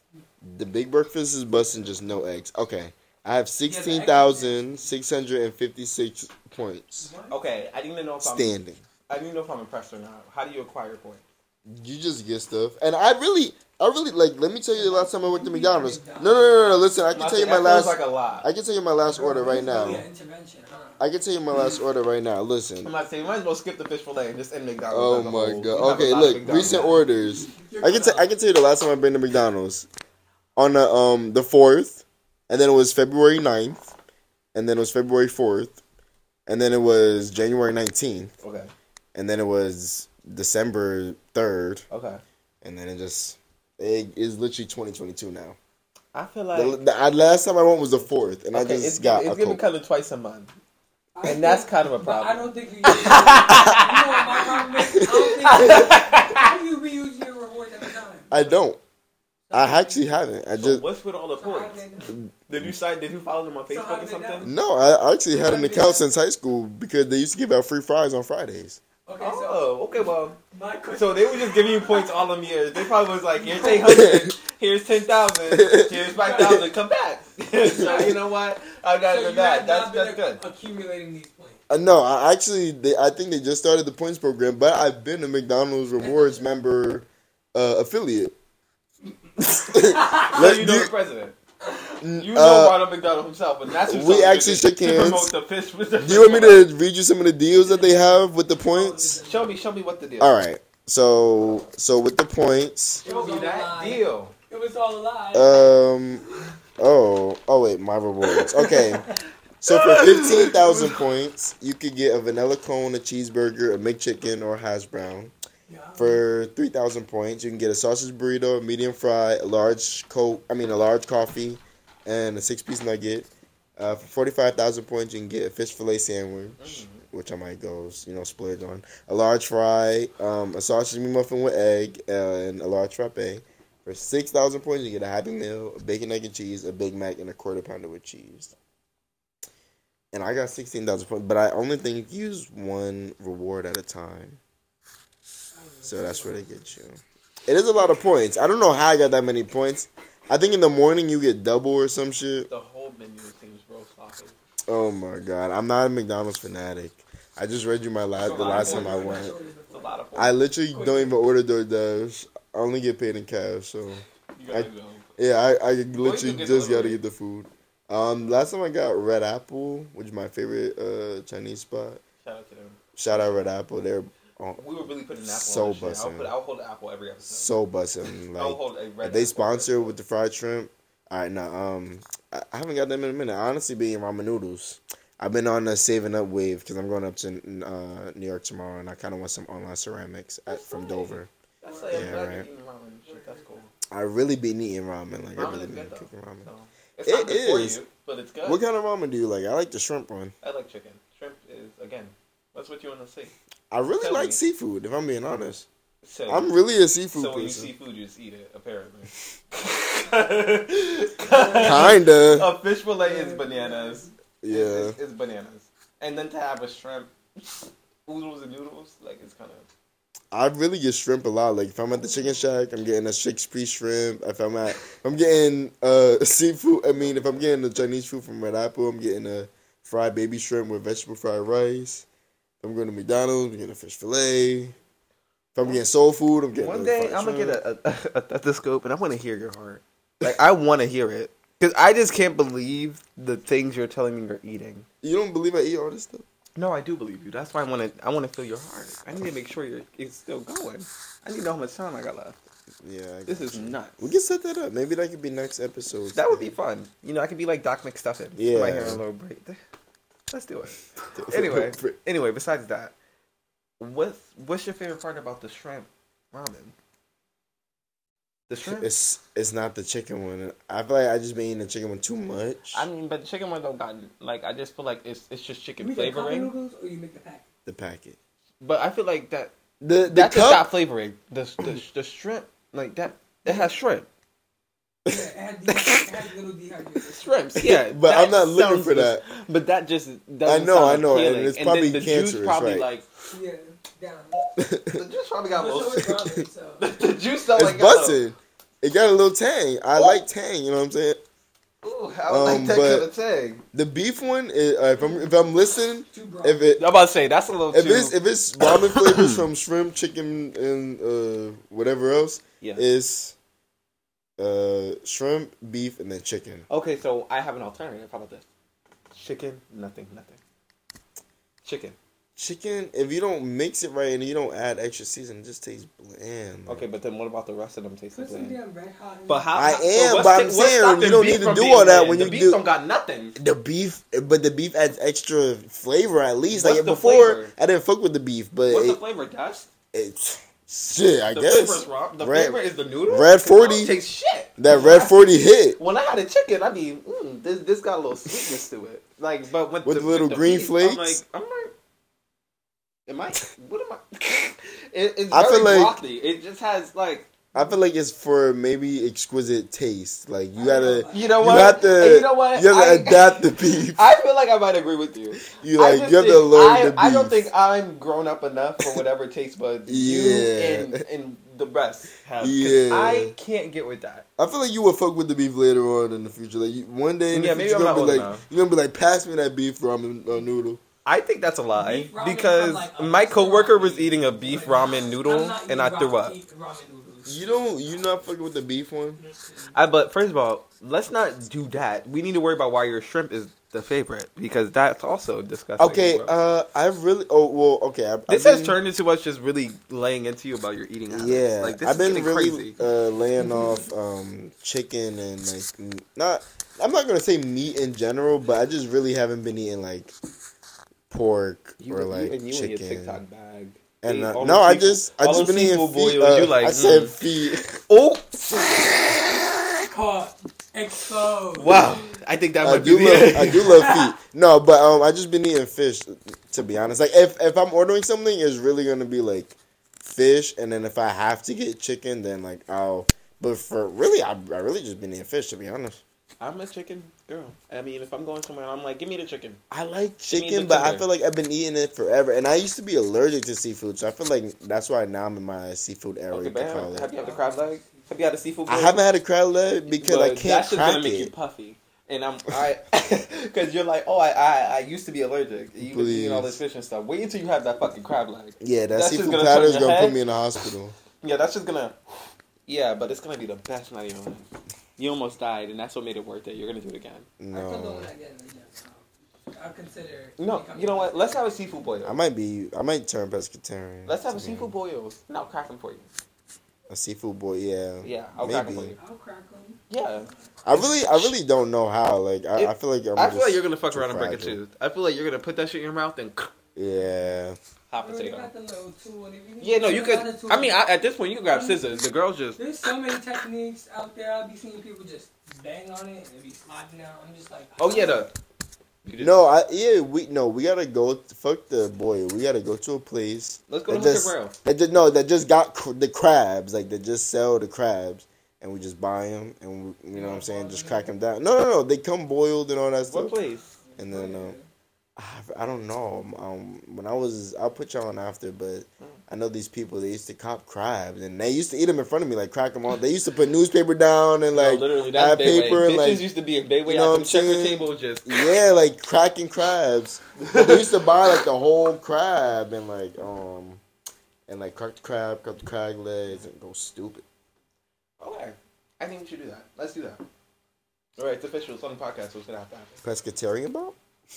The big breakfast is bussin', just no eggs. Okay. I have sixteen thousand six hundred and fifty-six points Okay, I need to know if I'm. standing. I need to know if I'm impressed or not. How do you acquire points? You just get stuff, and I really, I really like. Let me tell you the last time I went to McDonald's. No, no, no, no. no listen, I can tell you my that last. feels like a lot. I can tell you my last order right now. Really an intervention, huh? I can tell you my last order right now. I'm Listen. not saying you might as well skip the fish fillet and just end Oh McDonald's. as a my whole. You god. have Okay, a lot of look. McDonald's. Recent orders. I can tell. I can tell you the last time I've been to McDonald's on the um the fourth, and then it was February ninth, and then it was February fourth, and then it was January nineteenth, Okay. and then it was December third, Okay. and then it just it is literally twenty twenty-two now. I feel The, like the, uh, last time I went was the fourth, and I okay, just it's, got it's a giving Coke. kind of twice a month. I And that's think- kind of a but problem. I don't think you. Use you know what my problem is? I don't think. How do you reuse your rewards every time? I don't. I actually haven't. I So just what's with all the So how points? they- Did you sign? Did you follow them on So how Facebook or did they know? something? no. I actually had an account since high school because they used to give out free fries on Fridays. Okay, so Oh, okay. Well, my question. so they were just giving you points all them years. They probably was like, here's eight hundred, here's ten thousand, here's five thousand. Come back. So you know what? I got so it you that. have That's not been that's good. ac- accumulating these points. Uh, no, I actually, they, I think they just started the points program, but I've been a McDonald's Rewards member uh, affiliate. So Let- you know you- the president. You know Uh, Ronald McDonald himself, and that's who we told actually to, shook to hands. promote the fish. With the Do you want me to read you some of the deals that they have with the points? Show me, show me what the deal. All right. So, so with the points, Show me that lie. deal. It was all a lie. um, oh, oh wait, my rewards. Okay. So for fifteen thousand points, you could get a vanilla cone, a cheeseburger, a McChicken, or a hash brown. Yeah. For three thousand points, you can get a sausage burrito, a medium fry, a large coke, I mean a large coffee, and a six-piece nugget. Uh, for forty-five thousand points, you can get a fish fillet sandwich, mm-hmm. which I might go, you know, splurge on. A large fry, um, a sausage meat muffin with egg, uh, and a large frappe. For six thousand points, you get a Happy Meal, a bacon, egg, and cheese, a Big Mac, and a quarter pounder with cheese. And I got sixteen thousand points, but I only think use one reward at a time. So that's where they get you. It is a lot of points. I don't know how I got that many points. I think in the morning you get double or some shit. The whole menu seems real sloppy. Oh my god, I'm not a McDonald's fanatic. I just read you my last the last time I went. It's a lot of points. I literally don't even order DoorDash. I only get paid in cash, so You gotta I, go. yeah, I, I you literally can get just gotta delivery. get the food. Um, last time I got Red Apple, which is my favorite uh Chinese spot. Shout out to them. Shout out Red Apple. They're oh, We were really putting an apple So on this shit. I'll, bussin'. put, I'll hold an apple every episode. so bussin'. I'll Like hold a red if they apple sponsor every with the fried shrimp. All right, now um, I, I haven't got them in a minute. Honestly, being ramen noodles. I've been on a saving up wave because I'm going up to uh, New York tomorrow, and I kind of want some online ceramics at, from Dover. That's like, Yeah, I'm glad right. you're eating ramen. Shit, that's cool. I really been eating ramen. Like I Ramen really is been good though. cooking ramen. So, it's It not good for is. you, but it's good. What kind of ramen do you like? I like the shrimp one. I like chicken. Shrimp is, again, that's what you want to see. I really Tell like me. seafood. If I'm being honest, So, I'm really a seafood so when you person. see food, you just eat it, apparently. Kinda. A fish fillet is bananas. Yeah. It's, it's bananas. And then to have a shrimp, oodles and noodles, like it's kind of... I really get shrimp a lot. Like if I'm at the Chicken Shack, I'm getting a six piece shrimp. If I'm at, if I'm getting uh seafood. I mean, if I'm getting the Chinese food from Red Apple, I'm getting a fried baby shrimp with vegetable fried rice. If I'm going to McDonald's, I'm getting a fish fillet. If I'm getting soul food, I'm getting. One a day, fried I'm going to shrimp. get a, a, a stethoscope, and I want to hear your heart. Like, I want to hear it. Because I just can't believe the things you're telling me you're eating. You don't believe I eat all this stuff? No, I do believe you. That's why I want to. I want to feel your heart. I need to make sure you're it's still going. I need to know how much time I got left. Yeah. I This got is you. nuts. We can set that up. Maybe that could be next episode. That would be fun. You know, I could be like Doc McStuffin. Yeah. Right here on a little break. Let's do it. Anyway, anyway. Besides that, what's what's your favorite part about the shrimp ramen? The shrimp. It's it's not the chicken one. I feel like I just been eating the chicken one too much. I mean, but the chicken one don't got like. I just feel like it's it's just You chicken make the cup flavoring. noodles or you make the pack? the packet. But I feel like that The the that just cup. got flavoring. The the the shrimp like that. It has shrimp. Yeah, it had, de- it had little dehydrated. Shrimps, yeah. But that I'm not looking sounds for just- that. But that just doesn't I know, sound I know, and appealing. it's then probably the cancerous, juice probably right. like Yeah, down. the juice probably got a But so little. is ramen, so. The juice sound It's like got a- busting. It got a little tang. I like tang. You know what I'm saying? Ooh, I would like Um, that but- kind of thing. The beef one. Is, uh, if I'm if I'm listening, Too broad. if it I'm about to say that's a little if too. it's if it's ramen flavors from shrimp, chicken, and uh, whatever else, yeah. it's uh, shrimp, beef, and then chicken. Okay, so I have an alternative. How about this? Chicken, nothing, nothing. Chicken. Chicken. If you don't mix it right and you don't add extra seasoning, it just tastes bland. man. Okay, but then what about the rest of them tasting Put some bland? damn red hot in But it. how? I how- am, what's but I'm what's saying stopping you don't beef need to from do being all that bland? when the you beef do- don't got nothing. The beef, but the beef adds extra flavor at least. What's like the before, flavor? I didn't fuck with the beef, but What's it, the flavor? Dust. it's shit. I The guess flavor is wrong. The Red- flavor is the noodle. Red forty. I don't taste shit. that red forty hit. When I had a chicken, I mean, mm, this this got a little sweetness to it. Like, but with, With the, the little with the green beef, flakes? I'm like, I'm like, am I? What am I? it, it's I very feel like- brothy. It just has like. I feel like it's for maybe exquisite taste. Like you gotta, You know you what? have to, And you know what? you have to I- adapt the beef. I feel like I might agree with you. You I like just you have to think learn I, the beef. I don't think I'm grown up enough for whatever taste buds you Yeah. and, and the rest have. 'Cause Yeah. I can't get with that. I feel like you will fuck with the beef later on in the future. Like you, one day in the Yeah, future, maybe you're I'm gonna not be old like, enough. you're gonna be like, pass me that beef ramen uh, noodle. I think that's a lie Beef ramen because from, like, a my coworker restaurant was beef. eating a beef Like, ramen I'm noodle not and I eating threw ramen- up. eat ramen noodles. You don't. You not fucking with the beef one? I, but first of all, let's not do that. We need to worry about why your shrimp is the favorite because that's also disgusting. Okay. bro. Uh, I really. Oh well. Okay. I, This I've has been- turned into us just really laying into you about your eating habits. Yeah, like this I've is been getting really crazy. uh, laying off um, chicken and like m- not. I'm not gonna say meat in general, but I just really haven't been eating like pork You, or you like and you chicken. and your TikTok bag. And Hey, uh, all no, those I seafood- just I all just those been eating seafood feet. boils, Uh, you like, I said mm. feet. Oh Caught. Exposed. wow! I think that I might do be love the I do love feet. No, but um, I just been eating fish. To be honest, like if if I'm ordering something, it's really gonna be like fish, and then if I have to get chicken, then like I'll. But for really, I I really just been eating fish. To be honest. I'm a chicken girl. I mean, if I'm going somewhere, I'm like, give me the chicken. I like Give me chicken, the but I tender. feel like I've been eating it forever, and I used to be allergic to seafood, so I feel like that's why now I'm in my seafood era. Okay, you could call bam. it. Have you had the crab leg? Have you had a seafood? I boil? haven't had a crab leg because I But can't That's just crack gonna make you it. puffy. And I'm I because you're like, oh, I, I I used to be allergic. You been eating all this fish and stuff. Wait until you have that fucking crab leg. Yeah, that That's just seafood gonna platter turn is your gonna head. put me in the hospital. Yeah, that's just gonna. Yeah, but it's gonna be the best night of your life. You almost died, and that's what made it worth it. You're gonna do it again. I still don't No, want to get in the gym, so I'll consider. No, becoming you know what? a- Let's have a seafood boil. I might be. I might turn pescatarian. Let's have a to be seafood boil. No, I'll crack them for you. A seafood boy, yeah. Yeah, I'll crack them for Maybe. you. I'll crack them. Yeah, I really, I really don't know how. Like, I, It- I feel like I'm I just feel like you're gonna fuck too around and break a fragile. tooth. I feel like you're gonna put that shit in your mouth and Yeah. hot I already potato. got the little tool, and if you Yeah, no, you got could. the tool- I mean, I, at this point, you can grab scissors. The girls just. There's so many techniques out there. I'll be seeing people just bang on it and it be sliding out. I'm just like, Oh yeah, the. you just- No, I yeah we no we gotta go. Fuck the boy. We gotta go to a place. Let's go to that Hooker just, Braille. that just no that just got cr- the crabs. Like they just sell the crabs, and we just buy them, and we, you know what I'm saying, just crack them down. No, no, no. They come boiled and all that What stuff. place? And then um, I, I don't know. Um, when I was, I'll put y'all on after, but I know these people. They used to cop crabs, and they used to eat them in front of me, like crack them on. They used to put newspaper down and No, like literally, that's have Bayway. paper Bitches and like used to be a Bayway you know at what them I'm checker saying? tables just. yeah, like cracking crabs. But they used to buy like the whole crab and like um and like crack the crab, cut the crab legs, and go stupid. Okay, I think we should do that. Let's do that. All right, it's official. It's on the podcast, so it's gonna have to happen. Pescatarian ball?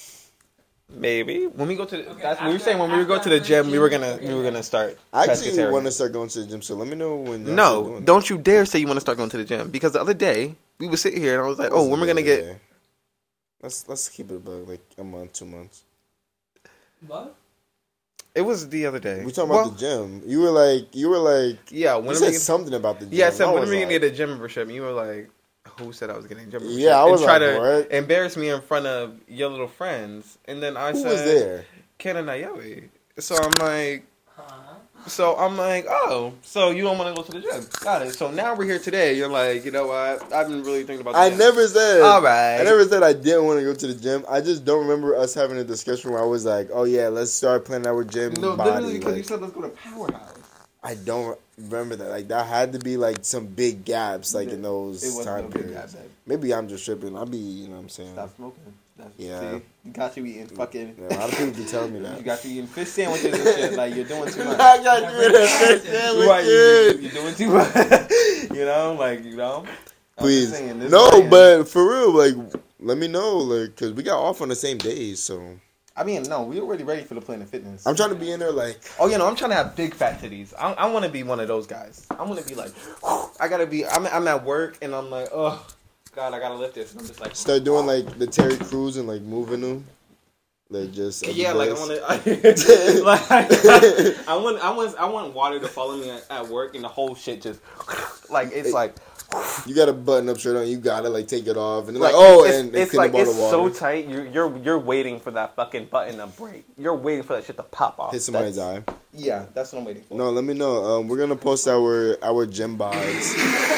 Maybe when we go to the, Okay, that's we were after- saying when we were go to after the our gym, we were gym, gonna okay, we were yeah. gonna start. I actually pescatarian. want to start going to the gym, so let me know when. y'all start No, doing don't you dare say you want to start going to the gym because the other day we would sit here and I was that. like, oh, when we're gonna get. Yeah. Let's let's keep it about like a month, two months. What? It was the other day. We talking Well, about the gym. You were like, you were like, Yeah, you when are said we? something about the gym. Yeah, I said I when are was we gonna like- get a gym membership? And you were like, who said I was getting a gym membership? Yeah, I was and try like, to what? embarrass me in front of your little friends, and then I Who said, was there? Ken and Nayewi. So I'm like, Huh? so I'm like, oh, so you don't want to go to the gym? Got it. So now we're here today. You're like, you know what? I've been really thinking about. The I gym. never said. All right. I never said I didn't want to go to the gym. I just don't remember us having a discussion where I was like, "Oh yeah, let's start planning our gym No, body." literally because you Like, said let's go to Powerhouse. I don't remember that. Like that had to be like some big gaps, like in those It was time no big periods. gap, babe. Maybe I'm just tripping. I'll be, you know what I'm saying. Stop smoking. That's, Yeah. See, got you eating fucking. Yeah, a lot of people keep telling me You that. got you eating fish sandwiches and shit. Like you're doing too much. I got you in that Right, you, you're doing too much. You know, like you know. I'm Please, just saying, this no, man- but for real, like, let me know, like, cause we got off on the same days, so I mean, no, we already ready for the Planet Fitness. I'm trying to be in there, like, Oh, you know, I'm trying to have big fat titties. I, I want to be one of those guys. I want to be like, I gotta be. I'm, I'm at work and I'm like, oh, God, I gotta lift this. And I'm just like, start doing like the Terry Crews and like moving them, like just at the yeah, like I best. want to, like I want, I want, I want water to follow me at, at work and the whole shit just, like it's like, You got a button up shirt on, you gotta like take it off, and they're like, like oh, it's, and they it's clean like the it's bottle of so water. tight. You're you're you're waiting for that fucking button to break. You're waiting for that shit to pop off. Hit somebody's That's- eye. Yeah, that's what I'm waiting for. No, let me know. Um, we're gonna post our our gym buys.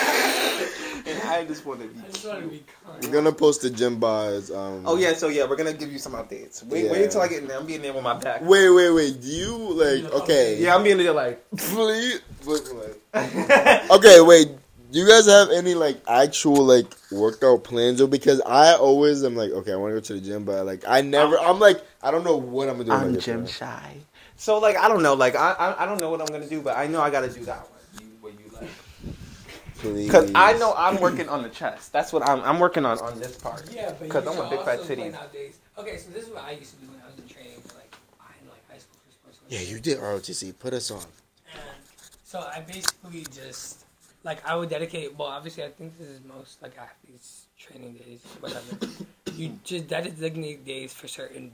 And I just want to be. I just want to be We're kind. gonna post the gym buys. Um, Oh yeah, so yeah, we're gonna give you some updates. Wait, Yeah. wait until I get in there. I'm being there with my back. Wait, wait, wait. Do you like? Okay. Yeah, I'm being there like. Please. Okay, wait. Do you guys have any like actual like workout plans? Or because I always am like, okay, I want to go to the gym, but like I never. I'm like, I don't know what I'm gonna do. when I I'm get gym there. shy. So like I don't know, like I, I I don't know what I'm gonna do, but I know I gotta do that one. You, where you like Please. Because I know I'm working on the chest. That's what I'm. I'm working on on this part. Yeah, but because you I'm a should big fat also titty. point out days. Okay, so this is what I used to do when I was in training for like in like high school for sports. Yeah, you did R O T C. Put us on. And so I basically just like I would dedicate. Well, obviously, I think this is most like athletes training days, whatever. You just designate days for certain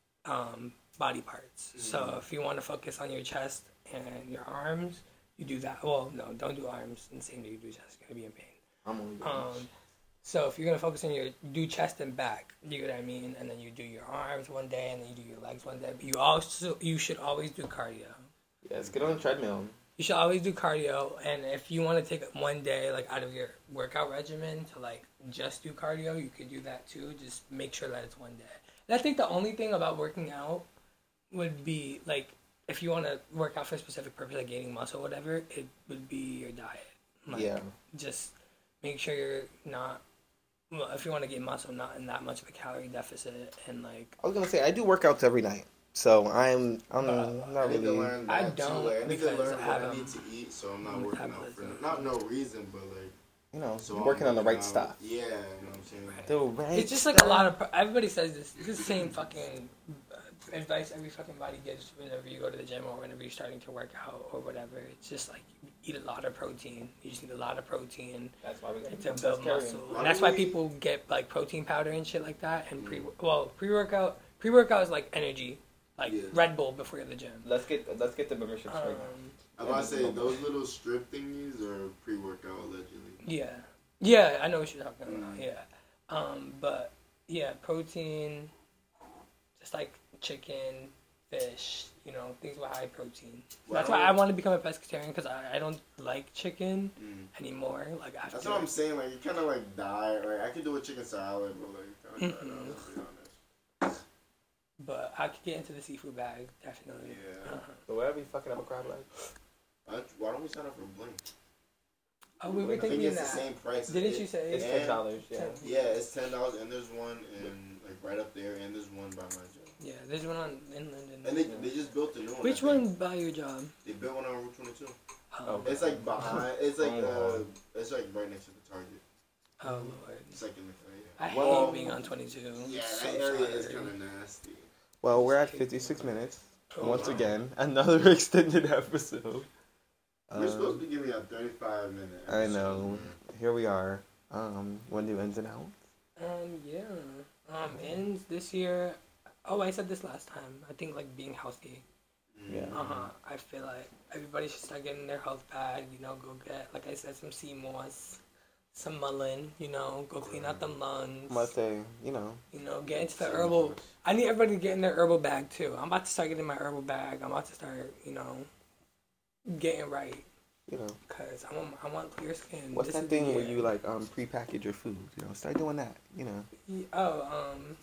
um, body parts. Mm-hmm. So if you want to focus on your chest and your arms, you do that. Well, no, don't do arms in the same day you do chest. You're gonna be in pain. I'm only doing Um, so if you're gonna focus on your do chest and back, you get what I mean, and then you do your arms one day, and then you do your legs one day. But you also you should always do cardio. Yeah, let's get on the treadmill. You should always do cardio, and if you want to take one day like out of your workout regimen to like just do cardio, you could do that too. Just make sure that it's one day. And I think the only thing about working out would be like if you want to work out for a specific purpose, like gaining muscle, or whatever, it would be your diet. Like, Yeah. Just make sure you're not. Well, if you want to gain muscle, not in that much of a calorie deficit, and like. I was gonna say I do workouts every night, so I'm I'm Uh, not I need to really. learn I that don't, too. Like, I need to because learn I what have I need a to eat, so I'm not working out for metabolism. not no reason, but like You know, so I'm working on the right out- stuff. Yeah, you know what I'm saying. Right. The right. It's just like a lot of. Pro- everybody says this. This is the same fucking uh, advice every fucking body gives whenever you go to the gym or whenever you're starting to work out or whatever. It's just like you eat a lot of protein. You just need a lot of protein That's why we got to build muscle. And that's why people get like protein powder and shit like that. And pre well pre workout pre workout is like energy, like Yeah. Red Bull before you're at the gym. Let's get let's get the memberships Um, right I was about to say those little strip thingies are pre-workout allegedly. yeah, yeah, I know what you're talking about. Mm. Yeah, um, but yeah, protein, just like chicken, fish, you know, things with high protein. Well, That's I why don't- I want to become a pescatarian because I, I don't like chicken Mm. anymore. Like after That's what I'm saying. Like you kind of like die. Like I could do a chicken salad, but like kind of Mhm. die out, to be honest. but I could get into the seafood bag definitely. Yeah. Uh-huh. So why are we fucking up a crab leg? Why- Why don't we sign up for Blink? Oh, we were I think thinking it's that. the same price. Didn't It- you say It's And- ten dollars. Yeah. ten- Yeah, it's ten dollars, and there's one in like right up there, and there's one by my job. Yeah, there's one on inland. And, And they, they just built a new one. Which I think. one by your job? They built one on Route twenty-two. Oh, It's like behind. It's like Oh. uh, it's like right next to the Target. oh Lord. It's like in the area. I Well, hate being on twenty-two. Yeah, So that area is sorry. kind of nasty. Well, we're at fifty-six minutes. Oh, Once wow. again, another extended episode. We're Uh, supposed to be giving out thirty-five minutes. I know. Here we are. Um, want to do ins and outs? Um, yeah. Um, ends this year. Oh, I said this last time. I think like being healthy. Yeah. Uh huh. I feel like everybody should start getting their health back. You know, go get like I said, some sea moss, some mullein. You know, go clean out them lungs. I must say, you know, You know, get into the herbal. I need everybody to get in their herbal bag too. I'm about to start getting my herbal bag. I'm about to start, you know, getting right you know. because I want I want clear skin. What's This that is the thing where year. you like um pre-package your food? You know, start doing that. You know. Ye- Oh, um.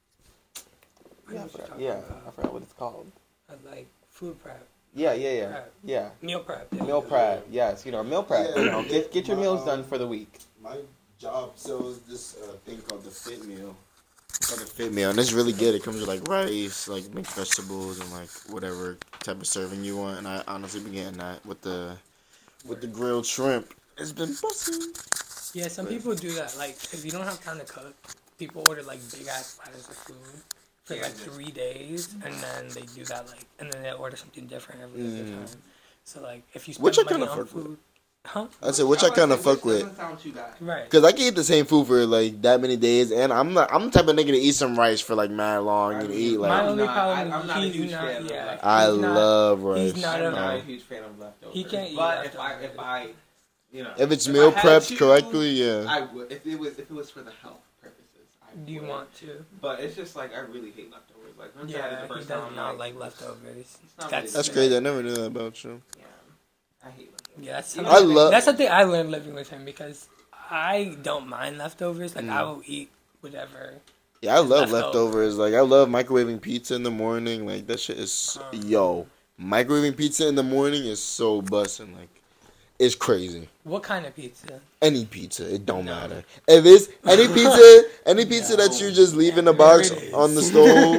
I know Yeah, I what you're forgot, talking yeah. about. I forgot what it's called. Uh, like food prep, Yeah, yeah, yeah, Prep. yeah. meal prep. there you Meal go. prep. Yes, you know, meal prep. Yeah. You know, get get your My, meals um, done for the week. My job sells this uh, thing called the Fit Meal. It's called the Fit Meal, and it's really good. It comes with like rice, like mixed vegetables, and like whatever type of serving you want. And I honestly been getting that with the with the grilled shrimp. It's been busting. Yeah, some people do that. Like, if you don't have time to cook, people order like big ass platters of food for like three days, and then they do that like, and then they order something different every other Mm. time. So like, if you spend Which I money kinda on fuck with. food, huh? I said, which I kind of fuck with. Doesn't sound too bad. Right. Cause I can eat the same food for like that many days, and I'm not. I'm the type of nigga to eat some rice for like mad long and eat My like. I'm only not- problem I- is I'm not a he's huge not. fan of Yeah, rice. I he's not- love rice. he's not I'm a- not a huge fan of leftovers. He can't eat But if I leftovers. if I you know If it's if meal I had prepped to, correctly, yeah. I would. If it was if it was for the health purposes, I Do you would. want to? But it's just like I really hate leftovers. Like once I had it Yeah, the he first does time, not I'm like leftovers. It's not That's That's really- crazy. I never knew that about you. Yeah, I hate leftovers. Yeah, that's You know, something, I love- that's something I learned living with him because I don't mind leftovers. Like Mm. I will eat whatever. Yeah, I love Leftovers. leftovers. Like I love microwaving pizza in the morning. Like that shit is Um, yo. Microwaving pizza in the morning is so busting. Like it's crazy. What kind of pizza? Any pizza, it don't No. matter. If it's any pizza, any pizza that No. you just leave in the There box it is. on the stove,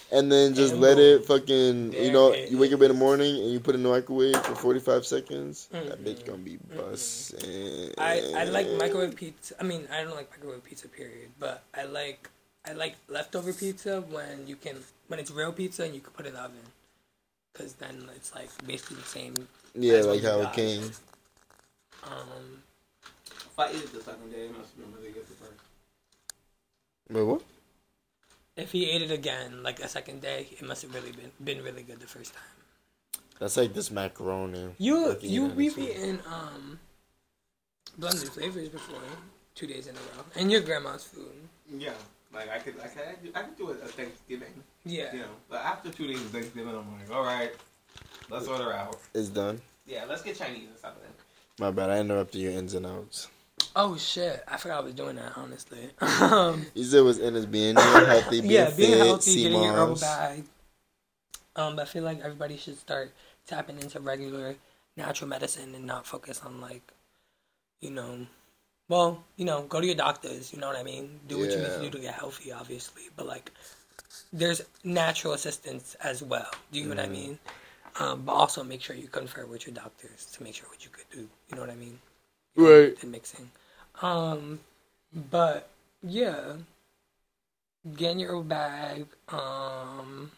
and then just And let boom. it fucking. There You know, it you wake up in the is. morning and you put it in the microwave for forty-five seconds. That Mhm. bitch gonna be busting. I, I like microwave pizza. I mean, I don't like microwave pizza, period. But I like I like leftover pizza when you can when it's real pizza and you can put it in the oven. Cause then it's like basically the same. Yeah, as like what you how it got. came. Um, If I eat it the second day, it must have been really good the first. Wait, what? if he ate it again like a second day, it must have really been been really good the first time. That's like this macaroni. You Like you eating we've it. eaten um blended flavors before, two days in a row, and your grandma's food. Yeah, like I could, I could, I could, I could do it at Thanksgiving. Yeah. You know, but after two days of Thanksgiving, I'm like, all right, let's order out. It's done. Yeah, let's get Chinese or something. My bad. I interrupted your ins and outs. Oh shit! I forgot I was doing that. Honestly. um, You said it was in as being you know, healthy, being yeah, fit, being healthy, sea getting your herbal moms. bag. Um, I feel like everybody should start tapping into regular natural medicine and not focus on like, you know, well, you know, go to your doctors. You know what I mean? Do what you need Yeah. to do to get healthy, obviously. But like, there's natural assistance as well. Do you know what I mean? Um, but also make sure you confer with your doctors to make sure what you could do. You know what I mean? Right. And mixing. Um, but yeah, get in your bag. Um,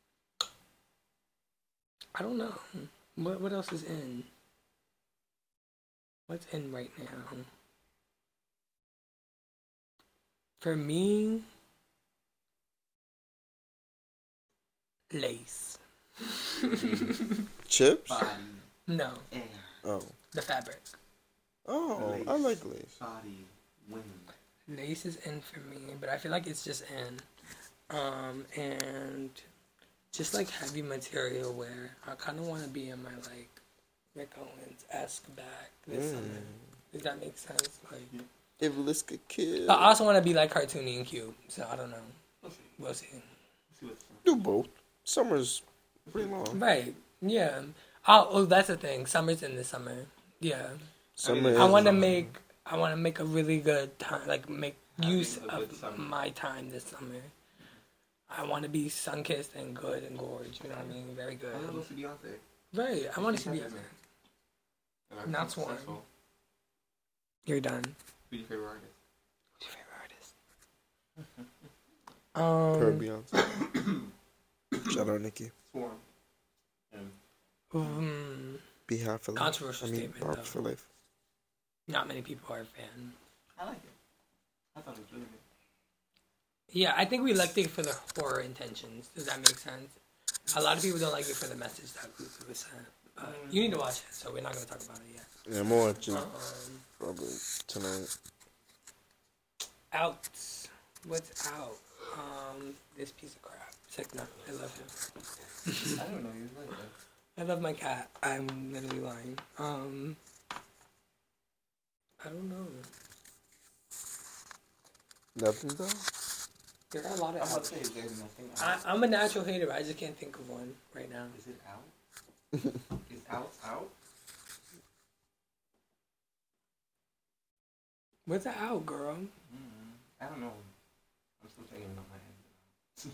I don't know. What what else is in? What's in right now? For me, lace. Chips? Body, No, air, Oh. the fabric. Oh, Lace. I like lace. body, women. Lace is in for me, but I feel like it's just in. Um, and just like heavy material wear. I kind of want to be in my like Rick Owens esque bag this Mm. summer. Does that make sense? Like, If Liz could kill. but I also want to be like cartoony and cute. So I don't know. We'll see. We'll see. We'll see what's Do both. Summer's pretty long. Right? Yeah. Oh, oh, that's the thing. Summer's in the summer. Yeah. Summer I is I want to summer. make. I want to make a really good time. Like make Having use a good of summer. my time this summer. I want to be sun kissed and good and gorgeous. You know what I mean? Very good. I want to go see Beyonce. Right. I want to see She's Beyonce. amazing. And I'm Not sworn. successful. You're done. Who's your favorite artist? Who's your favorite artist? Per Um. Beyonce. Shout out Nicki. Swarm. And mm, Beehive for life. Controversial I mean, statement, Barb's though. for life. not many people are a fan. I like it. I thought it was really good. Yeah, I think we liked it for the horror intentions. Does that make sense? A lot of people don't like it for the message that was sent. But you need to watch it, so we're not going to talk about it yet. Yeah, I'm gonna watch it Um, probably tonight. out. What's out? Um, this piece of crap. Tekna. I love him. I don't know. You like that. I love my cat. I'm literally lying. Um, I don't know. Nothing though? There are a lot of I'm about outs. to say, is there nothing I, else? I'm a natural hater. I just can't think of one right now. Is it out? Is out out? What's the out, girl? Mm, I don't know. I'm still taking it on my head.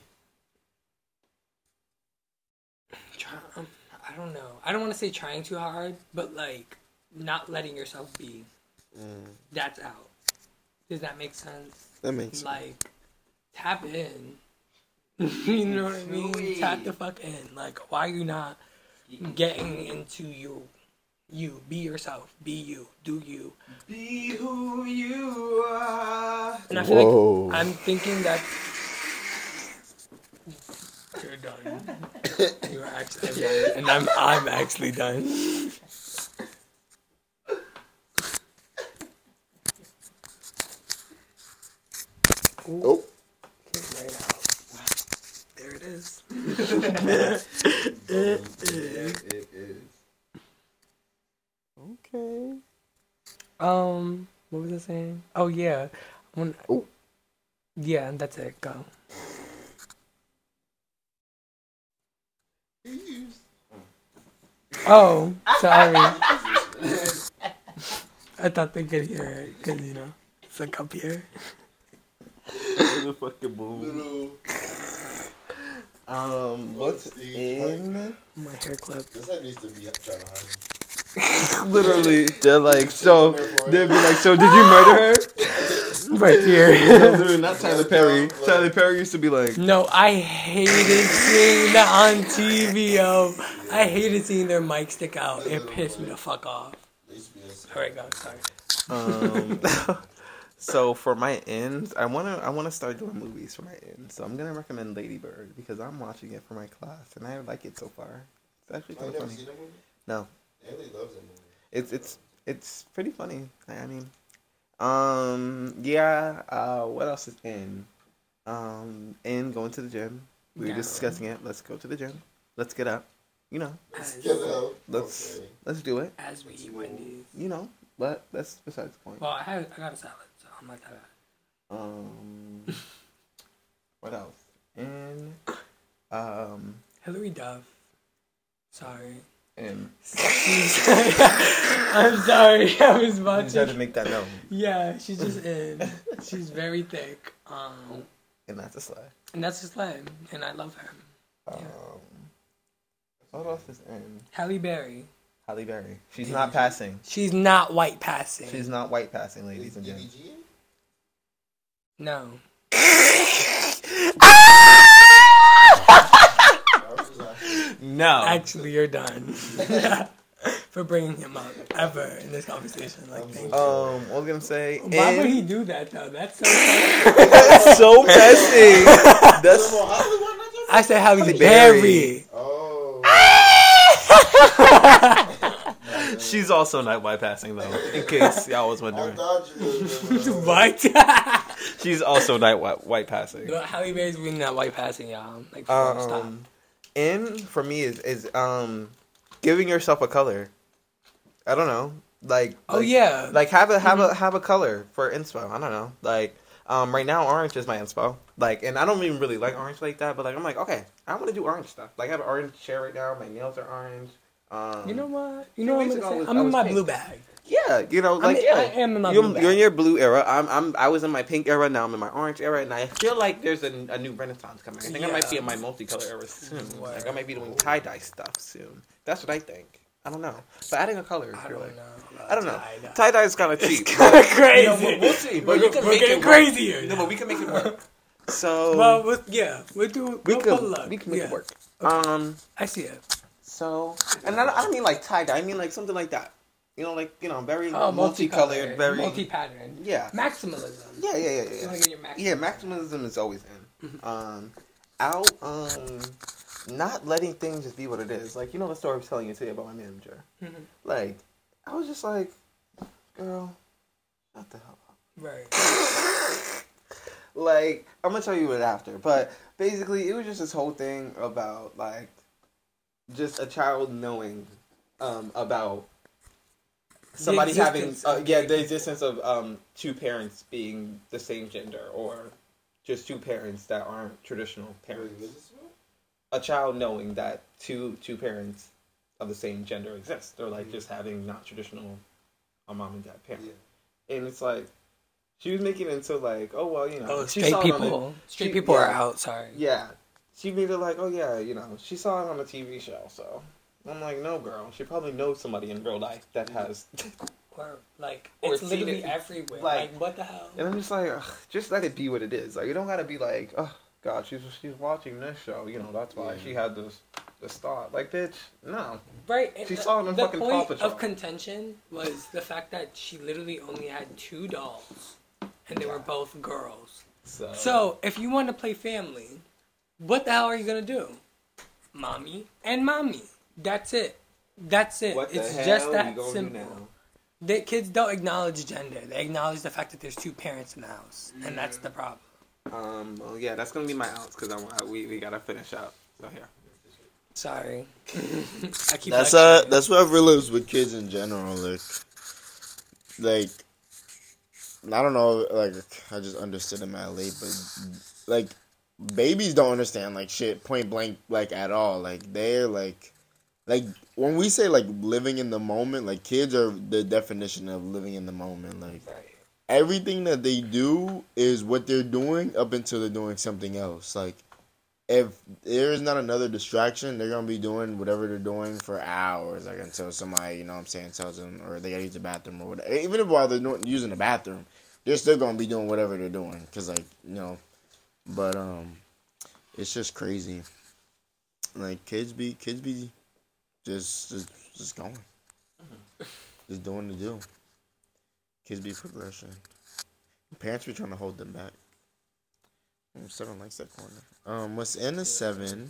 Try, um, I don't know. I don't want to say trying too hard, but like not letting yourself be. Mm, That's out. Does that make sense? that makes sense. Like, tap in. You know what I mean? Tap the fuck in. Like, why are you not getting into you? You. Be yourself. Be you. Do you. Be who you are. And I feel Whoa. like I'm thinking that you're done. You're actually done. And I'm I'm actually done. Ooh. Oh, Came right out. There it is. It is. It is. okay. Um, what was I saying? Oh yeah. When, Oh. yeah, that's it. Go. Oh, sorry. I thought they could hear it because you know it's like up here. The fucking boom. Little. Um, what's in? My hair clip. This head needs to be trying to hide. Literally, they're like, so they'd be like, so did you murder her? Right here. No, literally, not Tyler Perry. Tyler Perry used to be like, No, I hated seeing that on T V, yo. I hated seeing their mic stick out. It pissed me the fuck off. Alright, go. Sorry. um. So for my ends, I wanna I wanna start doing movies for my ends. So I'm gonna recommend Lady Bird because I'm watching it for my class and I like it so far. It's actually kind of funny. Seen that movie? No, Haley loves that movie. it's it's it's pretty funny. I, I mean, um, yeah. Uh, what else is in? Um, in going to the gym. We were Yeah. just discussing it. Let's go to the gym. Let's get up. You know, As, Get out. let's Okay. let's do it. as we eat Wendy's. You know, but that's besides the point. Well, I had I got a salad, so I'm not that bad. Um, what else? And um, Hillary Duff. Sorry. and I'm sorry. I was you had to watching. make that known, Yeah, she's just in. She's very thick. Um, and that's a slide. and that's just lame, and I love her. Um, what else is in? Halle Berry. Halle Berry. She's not passing. She's not white passing. She's not white passing, ladies and Is gentlemen. D V G? No. No. Actually, you're done. For bringing him up ever in this conversation. Like, thank you. Um, what was I gonna say? Why would And- he do that though? That's so. That's so messy. That's I said Halle Halle Berry. Berry. Oh. she's also not white passing though. In case y'all was I wondering, thought you were. What? she's also not white white passing. No, Halle Berry's really not white passing, y'all. Like, for real, stop. Um, in for me is is um giving yourself a color. I don't know, like Oh like- yeah. like have a have a have a color for inspo. I don't know, like um right now orange is my inspo. Like, and I don't even really like orange like that, but like I'm like okay, I want to do orange stuff. Like I have an orange chair right now. My nails are orange. Um, You know what? You Two know what I'm weeks gonna ago I say? was- I'm I in was my pink. blue bag. Yeah, you know, I'm like in- yeah, I am in my you're, blue bag. you're in your blue era. I'm, I'm, I was in my pink era. Now I'm in my orange era, and I feel like there's a, a new renaissance coming. I think I might be in my multicolor era soon. Like I might be doing tie dye stuff soon. That's what I think. I don't know, but adding a color. I feel don't like- know. I don't know. Tie-dye. Tie dye is kind of cheap. Kind of crazy. You know, we'll, we'll see, but We're, you can we're make getting it work. crazier. No, but we can make it work. So Well, we'll, yeah, we'll do. we we'll could, pull up. we can make yeah. it work. Um. I see it. So, and I don't, I don't mean like tie dye. I mean like something like that. You know, like you know, very Oh, multicolored, very multi-pattern. yeah. Maximalism. Yeah, yeah, yeah, You yeah. wanna get your maximalism. Yeah, maximalism is always in. Um, out, um, not letting things just be what it is. Like, you know the story I was telling you today about my manager. Mhm. Like, I was just like, girl, shut the hell up. Right. Like, I'm gonna tell you it after, but basically, it was just this whole thing about like, just a child knowing, um, about somebody having, existence uh, of yeah, being the people. existence of um two parents being the same gender, or just two parents that aren't traditional parents. A child knowing that two two parents of the same gender exist, or like just having not traditional, a mom and dad parent, and it's like. She was making it into like, oh well, you know, Oh, she straight saw it on the- people. Straight she- people are yeah. out. Sorry. Yeah. She made it like, oh yeah, you know, she saw it on a T V show, so I'm like, no girl, she probably knows somebody in real life that has Or like Or it's seen literally it. everywhere. Like- Like, what the hell? and I'm just like, ugh, just let it be what it is. Like you don't gotta be like, oh god, she's she's watching this show, you know, that's why she had this this thought. Like, bitch, no. Right. and She the- saw it on the fucking point Paw Patrol. of contention was the fact that she literally only had two dolls, and they were both girls. So, So if you want to play family, what the hell are you gonna do? Mommy and mommy. That's it. That's it. what the it's hell just we that gonna do simple. now? The kids don't acknowledge gender. They acknowledge the fact that there's two parents in the house, and that's the problem. Um, well, yeah, that's gonna be my outs because I, I we we gotta finish up. So here. Sorry. I keep That's lecturing uh you. that's what I've realized with kids in general. Like, like I don't know. Like I just understood it mad late, but like babies don't understand like shit point blank like at all. Like they're like like when we say like living in the moment, like kids are the definition of living in the moment. Like Right. everything that they do is what they're doing up until they're doing something else. Like if there's not another distraction, they're gonna be doing whatever they're doing for hours. Like until somebody, you know what I'm saying, tells them, or they gotta use the bathroom or whatever. Even if while they're not using the bathroom, they're still gonna be doing whatever they're doing. Cause like you know, but um, it's just crazy. Like kids be kids be just just, just going, just doing the deal. Kids be progression. Parents be trying to hold them back. Seven likes that corner. Um, what's in a seven?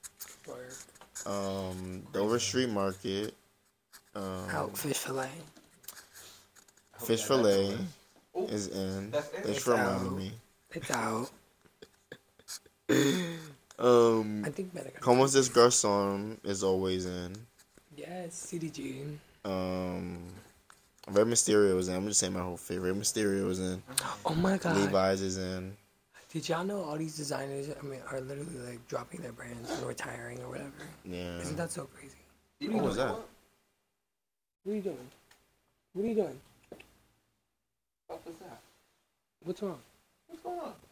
Um, Dover Street Market. Um, Out fish fillet. Fish fillet is in. Thanks for reminding me. It's out. Um, I think better. Como This Garçon is always in. Yes, C D G. Um, Red Mysterio is in. I'm just saying my whole favorite. Red Mysterio is in. Oh my god. Levi's is in. Did y'all know all these designers, I mean, are literally like dropping their brands and retiring or whatever? Yeah. Isn't that so crazy? What was that? What are you doing? What are you doing? What was that? What's wrong? What's going on?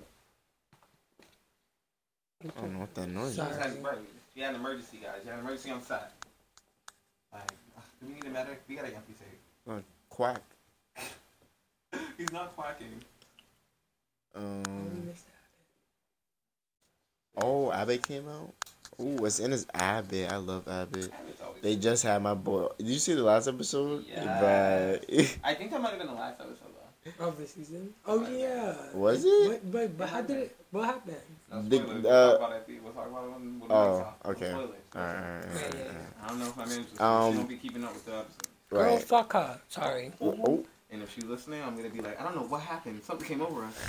I don't know what that noise Sorry. is. She had, right, she had an emergency, guys. She had an emergency on set. Like, ugh, do we need a medic? We gotta amputate. Like, quack. He's not quacking. Um. Oh, Abbott came out. Ooh, what's in is Abbott. I love Abbott. They just had my boy. Did you see the last episode? Yeah. But I think that might have been the last episode though. Of the season? Oh yeah. Was it? But, but, but how did it, what happened? No The- spoilers. uh, we'll talk about it. We'll talk about it when, when the Oh, next off. No okay. spoilers. Alright, alright, Yeah, alright, yeah, alright. I don't know if I managed to. Um, she don't be keeping up with the episode. Girl, Right. fuck her. Sorry. Oh, oh. And if she's listening, I'm gonna be like, I don't know what happened. Something came over us.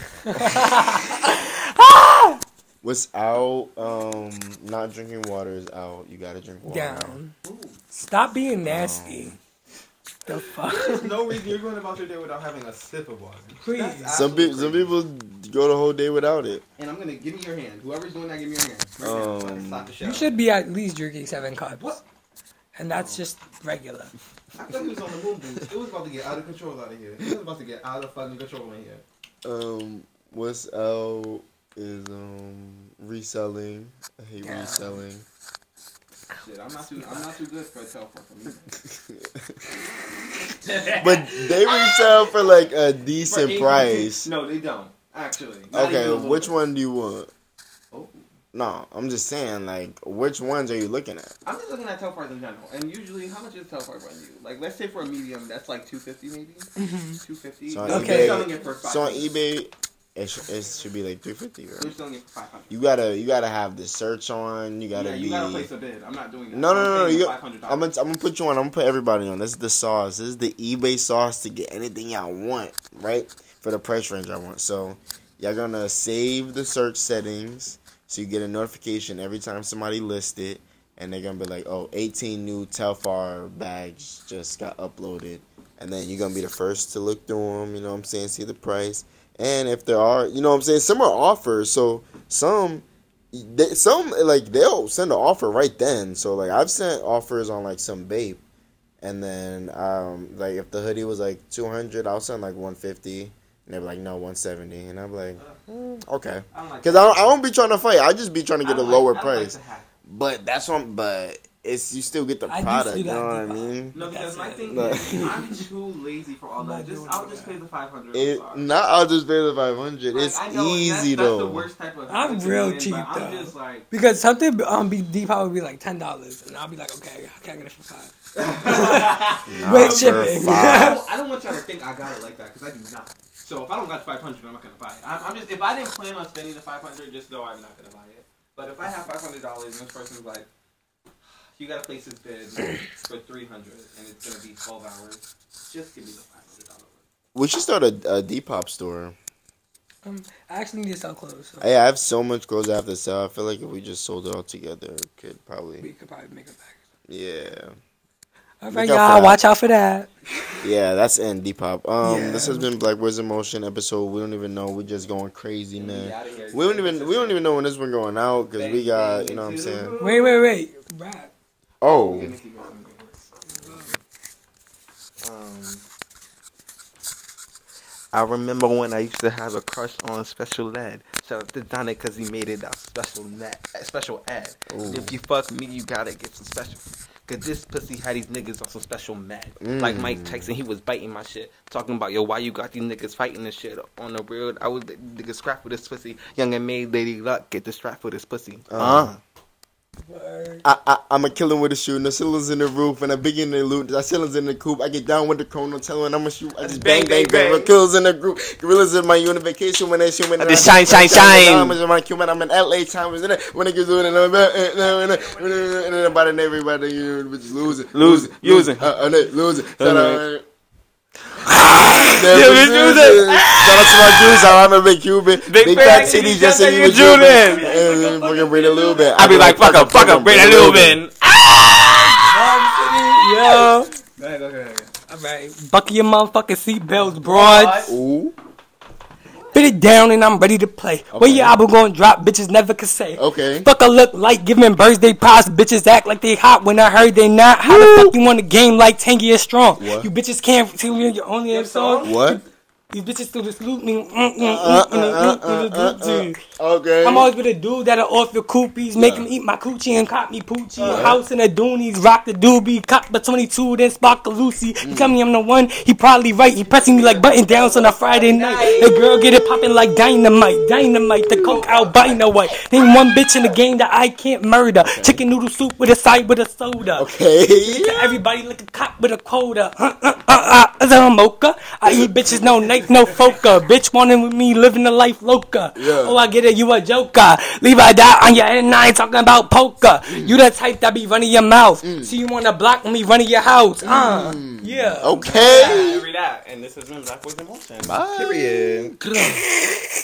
What's out? Um, not drinking water is out. You gotta drink water. Down. Stop being nasty. The fuck? There's no reason you're going about your day without having a sip of water. Please. That's Some absolutely people, some crazy. people go the whole day without it. And I'm gonna give me your hand. Whoever's doing that, give me your hand. Right now, so I can Um, slap the shit You out. should be at least drinking seven cups. What? And that's just regular. I thought he was on the move. Dude. It was about to get out of control out of here. It was about to get out of fucking control in here. Um, what's out is um reselling. I hate Yeah. reselling. Shit, I'm not too. I'm not too good for a teleport for me. But they resell for like a For decent eighty price. No, they don't. Actually. Not Okay, even a little which bit. one do you want? Oh. No, I'm just saying, like, which ones are you looking at? I'm just looking at teleports in general, and usually, how much is teleport run you? Like, let's say for a medium, that's like two fifty maybe. Two fifty. So on Okay. They're selling it for five. So on eBay, it, sh- it should be like three fifty, They're right? selling it for five hundred. You gotta, you gotta have the search on. You gotta yeah, be. you gotta place a bid. I'm not doing that. No, no, I'm no, no. paying You, five hundred I'm gonna, I'm gonna put you on. I'm gonna put everybody on. This is the sauce. This is the eBay sauce to get anything y'all want, right? For the price range I want. So, y'all gonna save the search settings, so you get a notification every time somebody lists it, and they're gonna be like, "Oh, eighteen new Telfar bags just got uploaded," and then you're gonna be the first to look through them. You know what I'm saying? See the price, and if there are, you know what I'm saying, some are offers. So some. They, some like they'll send an offer right then. So like I've sent offers on like some vape, and then um like if the hoodie was like two hundred, I'll send like one fifty, and they're like no one seventy, and I'm like mm, okay, I don't like because I don't, I don't be trying to fight. I just be trying to get I a don't lower like, I don't like price. the hack. But that's one. But it's you still get the I do product. see You that know what I deep mean? No, because That's my it. thing But- is, I'm too lazy for all I'm that. not Just doing I'll all just that. pay the five hundred. It not. I'll just pay the five hundred. It's I know, easy that's, that's though. the worst type of. I'm like, real win, cheap, but I'm though. just like. Because something um be Depop would be like ten dollars, and I'll be like, okay, I can't get it for five. Nah, With for shipping. I five. don't, I don't want y'all to think I got it like that because I do not. So if I don't got five hundred, I'm not gonna buy it. I'm, I'm just if I didn't plan on spending the five hundred, just know I'm not gonna buy it. But if I have five hundred dollars and this person's like, you gotta place this bid for three hundred and it's gonna be twelve hours, just give me the five hundred dollars. We should start a, a Depop store. Um, I actually need to sell clothes, so Hey, I have so much clothes I have to sell. I feel like if we just sold it all together, it could probably. we could probably make it back. Yeah. All Look right, out for y'all, that. watch out for that. Yeah, that's in Depop. Um, Yeah. This has been Black Boys in Motion episode. We don't even know. We just going crazy, Get man. outta here. We don't even we don't even know when this one going out because we got you know what I'm saying. Wait, wait, wait. Rap. Oh, Um, I remember when I used to have a crush on Special Ed. Shout out to Donnie because he made it a special net, a special ad. If you fuck me, you gotta get some special. Cause this pussy had these niggas on some special mad. Mm. Like Mike Tyson, he was biting my shit. Talking about, yo, why you got these niggas fighting this shit on the real? I was niggas scrap for this pussy. Young and made Lady Luck, get the strap for this pussy. Uh. Uh. I, I, I'm a killer with a shoe. No ceilings in the roof, and I big in the loot. I ceilings in the coop. I get down with the cone. No telling I'm a shoot. I just bang, bang, bang. bang. Killers in the group. Gorillas in my unit vacation when they shoot. When I just shine, shine, shine. I'm in L A time. When niggas doing it, and then about it, everybody, you know, just losing, losing, using, losing. Shout out to my Jews. I'm a big Cuban. Big, big fat titties, just so you Cuban. And then fucking bring a little bit. I be like, fuck up, fuck up, bring a little bit. Yo. Go ahead, go ahead, go ahead. All right. Buckle your motherfucking seatbelts, broads. Ooh. Put it down and I'm ready to play. Okay. When your album gonna drop, bitches never could say. Okay. Fuck I look like giving birthday pies. Bitches act like they hot when I heard they not. How Woo. The fuck you want a game like Tangy is strong? What? You bitches can't tell me you're only in song. What? These bitches still just loot me. Okay. I'm always with a dude that'll off your coopies, make him eat my coochie and cop me poochie. Uh-huh. House in the Doonies, rock the doobie, cop the twenty-two, then spark the Lucy. Mm. He tell me I'm the one, he probably right. He pressing me like button downs on a Friday night. The girl get it popping like dynamite, dynamite. The coke albino white. Name one bitch in the game that I can't murder. Okay. Chicken noodle soup with a side with a soda. Okay. Everybody like a cop with a quota. Uh uh uh uh. Is that a mocha? I eat bitches no night, no foca. Bitch wanting with me living the life loca. Yeah. Oh I get it, you a joker. Leave a dot on your head and I ain't talking about poker. Mm. You the type that be running your mouth. Mm. See you on the block when me running your house. Uh, mm. yeah. Okay. Every that. And this has been Black Boys in Motion. Bye. Period.